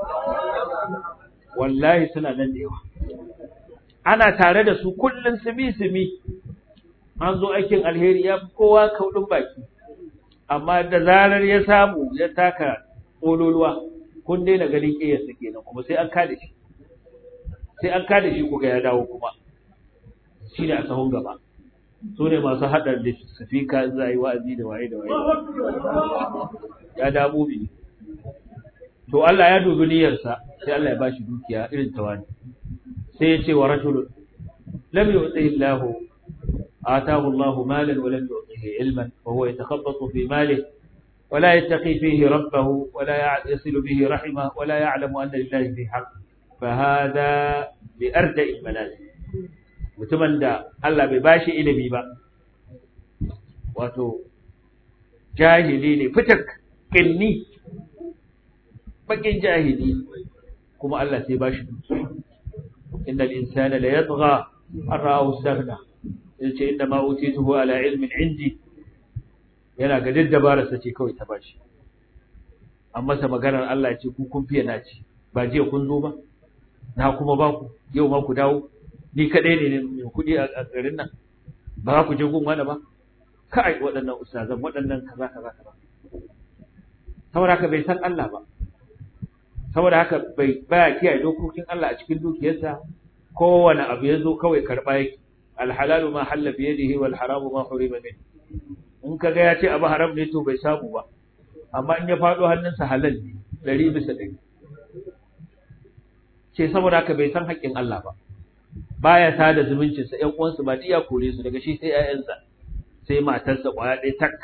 wallahi suna nan da yawa ana tare da su kullun sumi sumi an zo aikin alheri ya fi kowa kaudin baki amma da zarar ya samu ya taka kololuwa kun daina ganin ƙiyarsa kenan kuma sai an kada shi sai an kada shi kuga ya dawo kuma shi ne a sahun gaba su ne masu haɗar da sufika za a yi wa'azi da waye da waye ya damu bi to Allah ya dubi niyyarsa sai Allah ya bashi dukiya irin tawani sai ya ce wa rajulun lam yu'ti Allahu آتاه الله مالا ولم يؤته علما وهو يتخبط في ماله ولا يتقي فيه ربه ولا يصل به رحمه ولا يعلم أن لله فيه حق فهذا بأردأ المنازل mutumin da Allah bai bashi ilimi ba wato jahili ne fitak kinni bakin jahili kuma Allah sai bashi dukiya innal insana la yatgha an ra'ahu istaghna yace inna ma utituhu ala ilmin indi yana ga daddabara sace kawai ta bashi amma sa maganar Allah ce ku kun fiye naci ba jiya kun zo ba na kuma ba ku yau ma ku dawo ni kadai ne mai kudi a garin nan ba ku je gun wani ba kai waɗannan ustazan waɗannan kaza kaza kaza saboda haka bai san Allah ba saboda haka bai baya kiyaye dokokin Allah a cikin dukiyarsa kowane abu ya zo kawai karba yake alhalalu ma halla bi yadihi wal haramu ma hurima min in kaga ya ce abu haram ne to bai samu ba amma in ya fado hannunsa halal ne ɗari bisa ɗari ce saboda haka bai san haƙƙin Allah ba baya sada zumuncinsa ƴan uwansu ba diya kore su daga shi sai ƴaƴansa sai matarsa ƙwaya ɗaya tak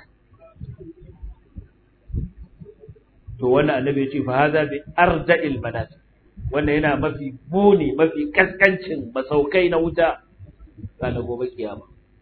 to wannan annabi ya ce fa hadha bi arda'il manat wannan yana mafi muni mafi kaskancin masaukai na wuta ranar gobe kiyama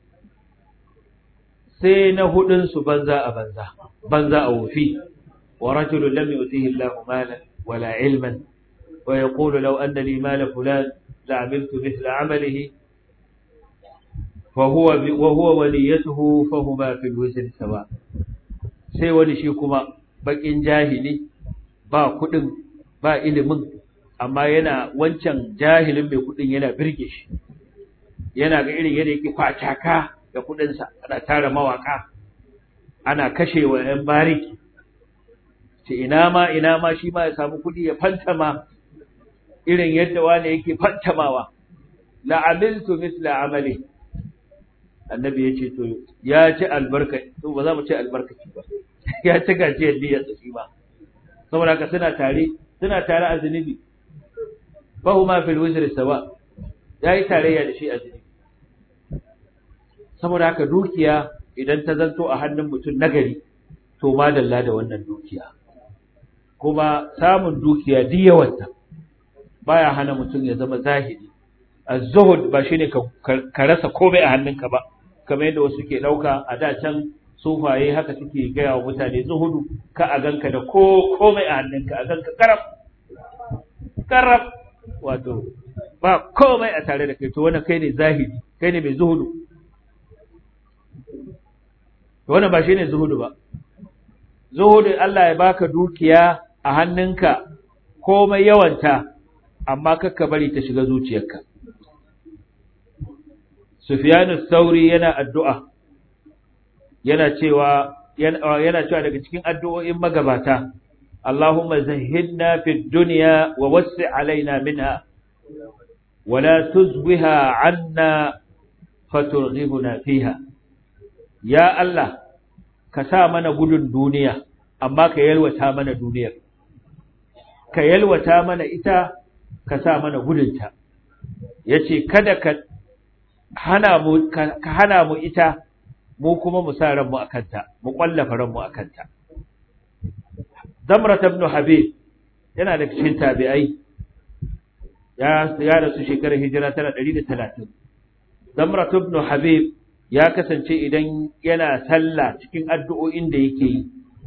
sai na hudun su banza a banza banza a wufi wa rajulun lam yutihi Allahu malan wala ilman wa yaqulu law anna li mala fulan la'amiltu mithla 'amalihi fa huwa wa huwa waliyatuhu fa huma fil wizri sawa sai wani shi kuma bakin jahili ba kudin ba ilimin amma yana wancan jahilin mai kudin yana birge shi yana ga irin yadda yake kwacaka da kudinsa ana tara mawaka ana kashewa yan bariki ce ina ma ina ma shi ma ya samu kudi ya fantama irin yadda wani yake fantamawa la amiltu misla amali annabi yace to ya ci albarka to ba za mu ci albarkaci ba ya ci gajiyar niyyar su ba saboda ka suna tare suna tare a zunubi fahuma fil wizri sawa yayi tarayya da shi a zunubi saboda haka dukiya idan ta zanto a hannun mutum nagari to madalla da wannan dukiya kuma samun dukiya duk yawanta baya hana mutum ya zama zahiri az-zuhud ba shine ka rasa komai a hannunka ba kamar yadda wasu ke dauka a da can sufaye haka suke gaya wa mutane zuhudu ka a ganka da ko komai a hannunka a ganka karab karab wato ba komai a tare da kai to wannan kai ne zahiri kai ne mai zuhudu to wannan ba shine zuhudu ba zuhudu Allah ya baka dukiya a hannunka komai yawanta amma kakka bari ta shiga zuciyarka Sufyanu Thauri yana addu'a yana cewa yana cewa daga cikin addu'o'in magabata Allahumma zahhidna fid dunya wa wassi' alaina minha wa la tuzwiha 'anna faturghibuna fiha ya Allah ka sa mana gudun duniya amma ka yalwata mana duniyar ka yalwata mana ita ka sa mana gudunta yace kada ka hana mu ka hana mu ita mu kuma mu sa ranmu akanta mu kwallafa ranmu akanta Zamrat ibn Habib yana da cikin tabi'ai ya ya rasu shekarar hijira tana ɗari da talatin Zamrat ibn Habib ya kasance idan yana sallah cikin addu'o'in da yake yi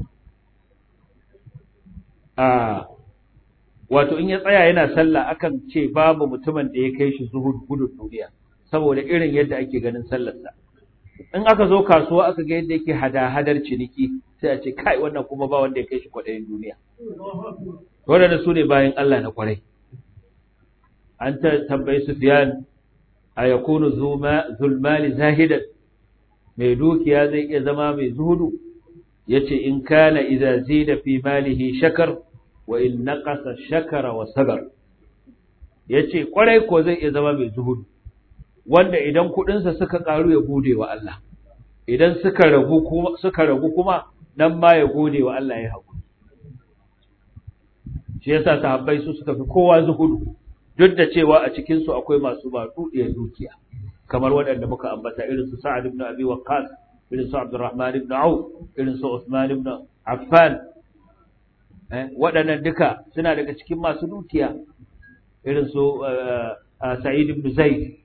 a wato in ya tsaya yana sallah akan ce babu mutumin da ya kai shi zuhud gudun duniya saboda irin yadda ake ganin sallarsa in aka zo kasuwa aka ga yadda yake hada-hadar ciniki sai a ce kai wannan kuma ba wanda ya kai shi kwaɗayin duniya waɗanda su ne bayan Allah na kwarai an ta tambayi Sufyan a yakunu zulmali zahidan mai dukiya zai iya zama mai zuhudu yace in kana idza zida fi malihi shakar wa in naqasa shakara wa sabar yace kwarai ko zai iya zama mai zuhudu wanda idan kudinsa suka karu ya gode wa Allah idan suka ragu kuma suka ragu kuma nan ma ya gode wa Allah ya haƙuri shi yasa sahabbai su suka fi kowa zuhudu duk da cewa a cikin su akwai masu baɗuɗiyar dukiya kamar waɗanda muka ambata irin su Sa'ad ibn Abi Waqqas irin su Abdurrahman ibn Auf irin su Uthman ibn Affan eh waɗannan duka suna daga cikin masu dukiya irin su Sa'id ibn Zaid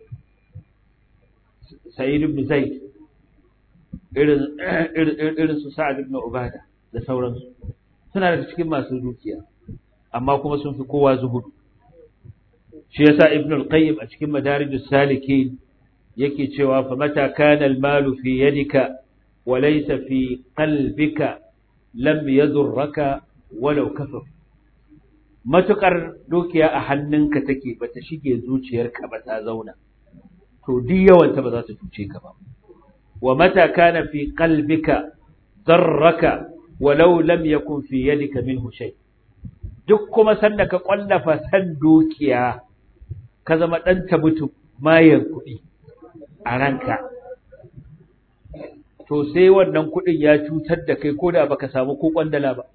Sa'id ibn Zaid irin irin su Sa'ad ibn Ubada da sauransu suna daga cikin masu dukiya amma kuma sun fi kowa zuhudu. Shi yasa Ibn al-Qayyim a cikin Madarijus Salikin yake cewa fa mata kana al-malu fi yadika wa laysa fi qalbika lam yadurraka walau kafar. Matukar dukiya a hannunka take bata shige zuciyarka ba ta zauna, to duk yawanta ba za ta cuce ka ba. Wa mata kana fi qalbika darraka walau lam yakun fi yadika minhu shay. Duk kuma sanda ka kwallafa san dukiya ka zama dan tabutu mayan kuɗi a ranka, to sai wannan kuɗin ya cutar da kai ko da baka samu ko kwandala ba.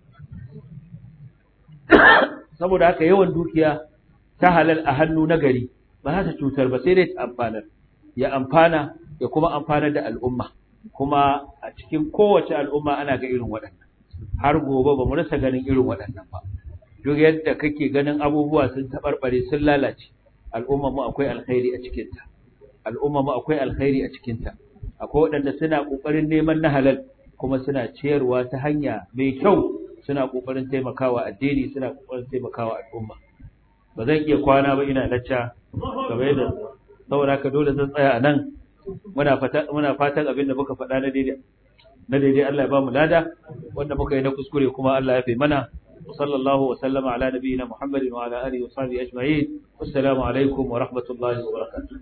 Saboda haka yawan dukiya ta halal a hannu na gari ba za ta cutar ba, sai dai ta amfanar, ya amfana ya kuma amfanar da al'umma. Kuma a cikin kowace al'umma ana ga irin waɗannan, har gobe ba mu rasa ganin irin waɗannan ba. Duk yadda kake ganin abubuwa sun taɓarɓare sun lalace, al'umma mu akwai alkhairi a cikinta, al'umma mu akwai alkhairi a cikinta. Akwai waɗanda suna ƙoƙarin neman na halal kuma suna ciyarwa ta hanya mai kyau, suna ƙoƙarin taimakawa addini, suna ƙoƙarin taimakawa al'umma. Ba zan iya kwana ba ina lacca game da, saboda haka dole zan tsaya a nan. Muna fata muna fatan abin da muka faɗa na daidai na daidai Allah ya ba mu lada, wanda muka yi na kuskure kuma Allah ya fi mana. Sallallahu wa sallama ala nabiyyina Muhammadin wa ala alihi wa sahbihi ajma'in. Assalamu alaikum wa rahmatullahi wa barakatuh.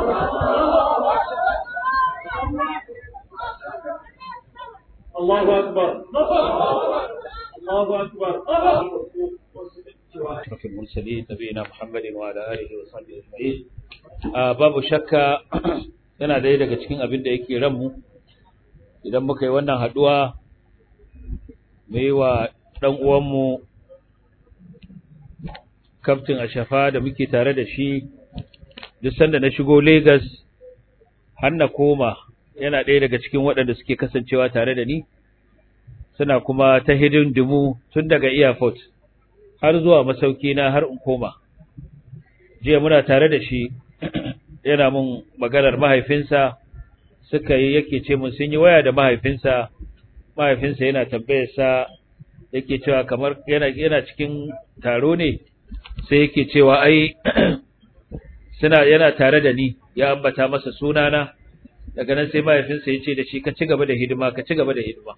Allahu akbar. Allahu akbar. أشرف المرسلين نبينا محمد وعلى آله وصحبه أجمعين. babu shakka yana daya daga cikin abin da yake ranmu idan muka yi wannan haduwa mai wa dan uwanmu Captain Ashafa da muke tare da shi duk sanda na shigo Lagos har na koma, yana daya daga cikin waɗanda suke kasancewa tare da ni, suna kuma ta hidindimu tun daga airport har zuwa masauki na har in koma. Jiya muna tare da shi yana mun maganar mahaifinsa, suka yi yake ce mun sun yi waya da mahaifinsa, mahaifinsa yana tambayar sa yake cewa kamar yana yana cikin taro ne, sai yake cewa ai suna yana tare da ni, ya ambata masa sunana. Daga nan sai mahaifinsa ya ce da shi ka ci gaba da hidima, ka ci gaba da hidima,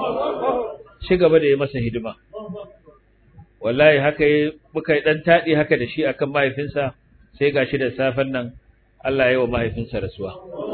ci gaba da yi masa hidima. Wallahi haka yi muka yi dan taɗi haka da shi akan mahaifinsa, sai gashi da safen nan Allah ya yi wa mahaifinsa rasuwa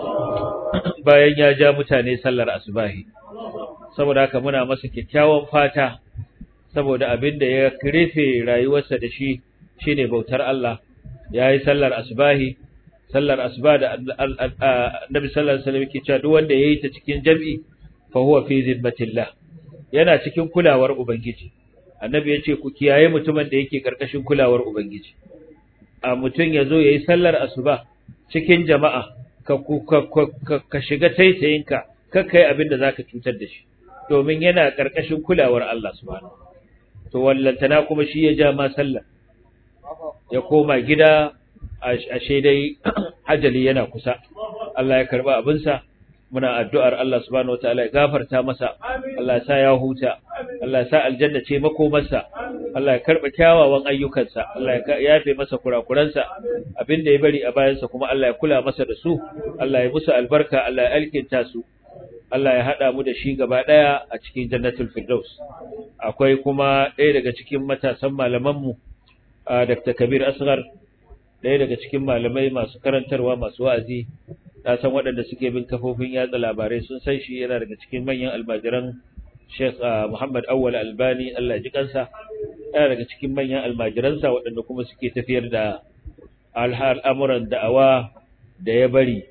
bayan ya ja mutane sallar asubahi. Saboda haka muna masa kyakkyawan fata, saboda abin da ya rufe rayuwarsa da shi shine bautar Allah. Ya yi sallar asubahi, sallar asuba da Annabi sallallahu alaihi wasallam yake cewa duk wanda yayi ta cikin jami'i fa huwa fi zimmatillah, yana cikin kulawar ubangiji. Annabi ya ce ku kiyaye mutumin da yake karkashin kulawar ubangiji. A mutum ya zo ya yi sallar asuba cikin jama'a, ka, ka, ka, ka shiga taitayinka, ka kai abin da za ka cutar da shi, domin yana ƙarƙashin kulawar Allah subhanahu. To wallantana kuma shi ya ja ma sallar, ya koma gida ashe dai ajali yana kusa. Allah ya karɓa abinsa. Muna addu'ar Allah subhanahu wataala ya gafarta masa, Allah ya sa ya huta, Allah ya sa aljanna ce makomarsa, Allah ya karɓa kyawawan ayyukansa, Allah ya yafe masa kurakuransa, abinda ya bari a bayansa kuma Allah ya kula masa da su, Allah ya musu albarka, Allah ya alkinta su, Allah ya haɗa mu da shi gaba ɗaya a cikin jannatul firdaus. Akwai kuma ɗaya daga cikin matasan malamanmu, Doctor Kabir Asghar, ɗaya daga cikin malamai masu karantarwa masu wa'azi. Na san waɗanda suke bin kafofin yatsa labarai sun san shi, yana daga cikin manyan almajiran Sheikh Muhammad Awwal Albani, Allah ya ji kansa. Yana daga cikin manyan almajiransa waɗanda kuma suke tafiyar da al'amuran da'awa da ya bari.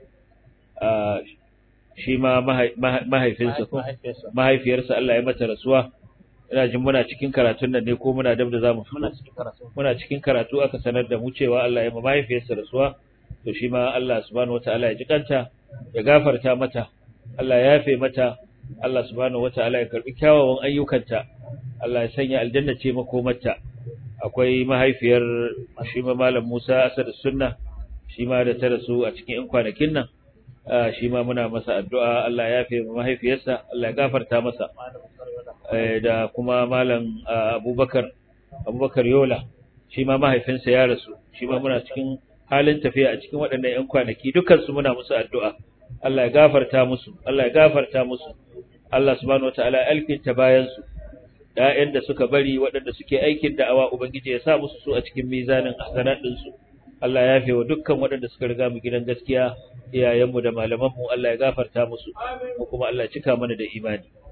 Shi ma mahaifinsa ko mahaifiyarsa Allah ya mata rasuwa. Ina jin muna cikin karatun nan ne ko muna dab da zamu muna cikin karatu muna cikin karatu aka sanar da mu cewa Allah ya ma mahaifiyarsa rasuwa. To shi ma Allah subhanahu wataala ya jikanta, ya gafarta mata, Allah ya yafe mata, Allah subhanahu wataala ya karbi kyawawan ayyukanta, Allah ya sanya aljanna ce makomarta. Akwai mahaifiyar shi ma Malam Musa Asad Sunna, shi ma da ta rasu a cikin kwanakin nan, shi ma muna masa addu'a, Allah ya yafe mahaifiyarsa, Allah ya gafarta masa. Da kuma Malam Abubakar Abubakar Yola shi ma mahaifinsa ya rasu shi ma muna cikin halin tafiya a cikin waɗannan ƴan kwanaki dukkan su muna musu addu'a Allah ya gafarta musu Allah ya gafarta musu Allah subhanahu wataala ya alkinta bayan su ƴaƴan da suka bari waɗanda suke aikin da'awa ubangiji ya sa musu su a cikin mizanin hasanat din su Allah ya yafe wa dukkan waɗanda suka riga mu gidan gaskiya iyayenmu da malamanmu Allah ya gafarta musu mu kuma Allah ya cika mana da imani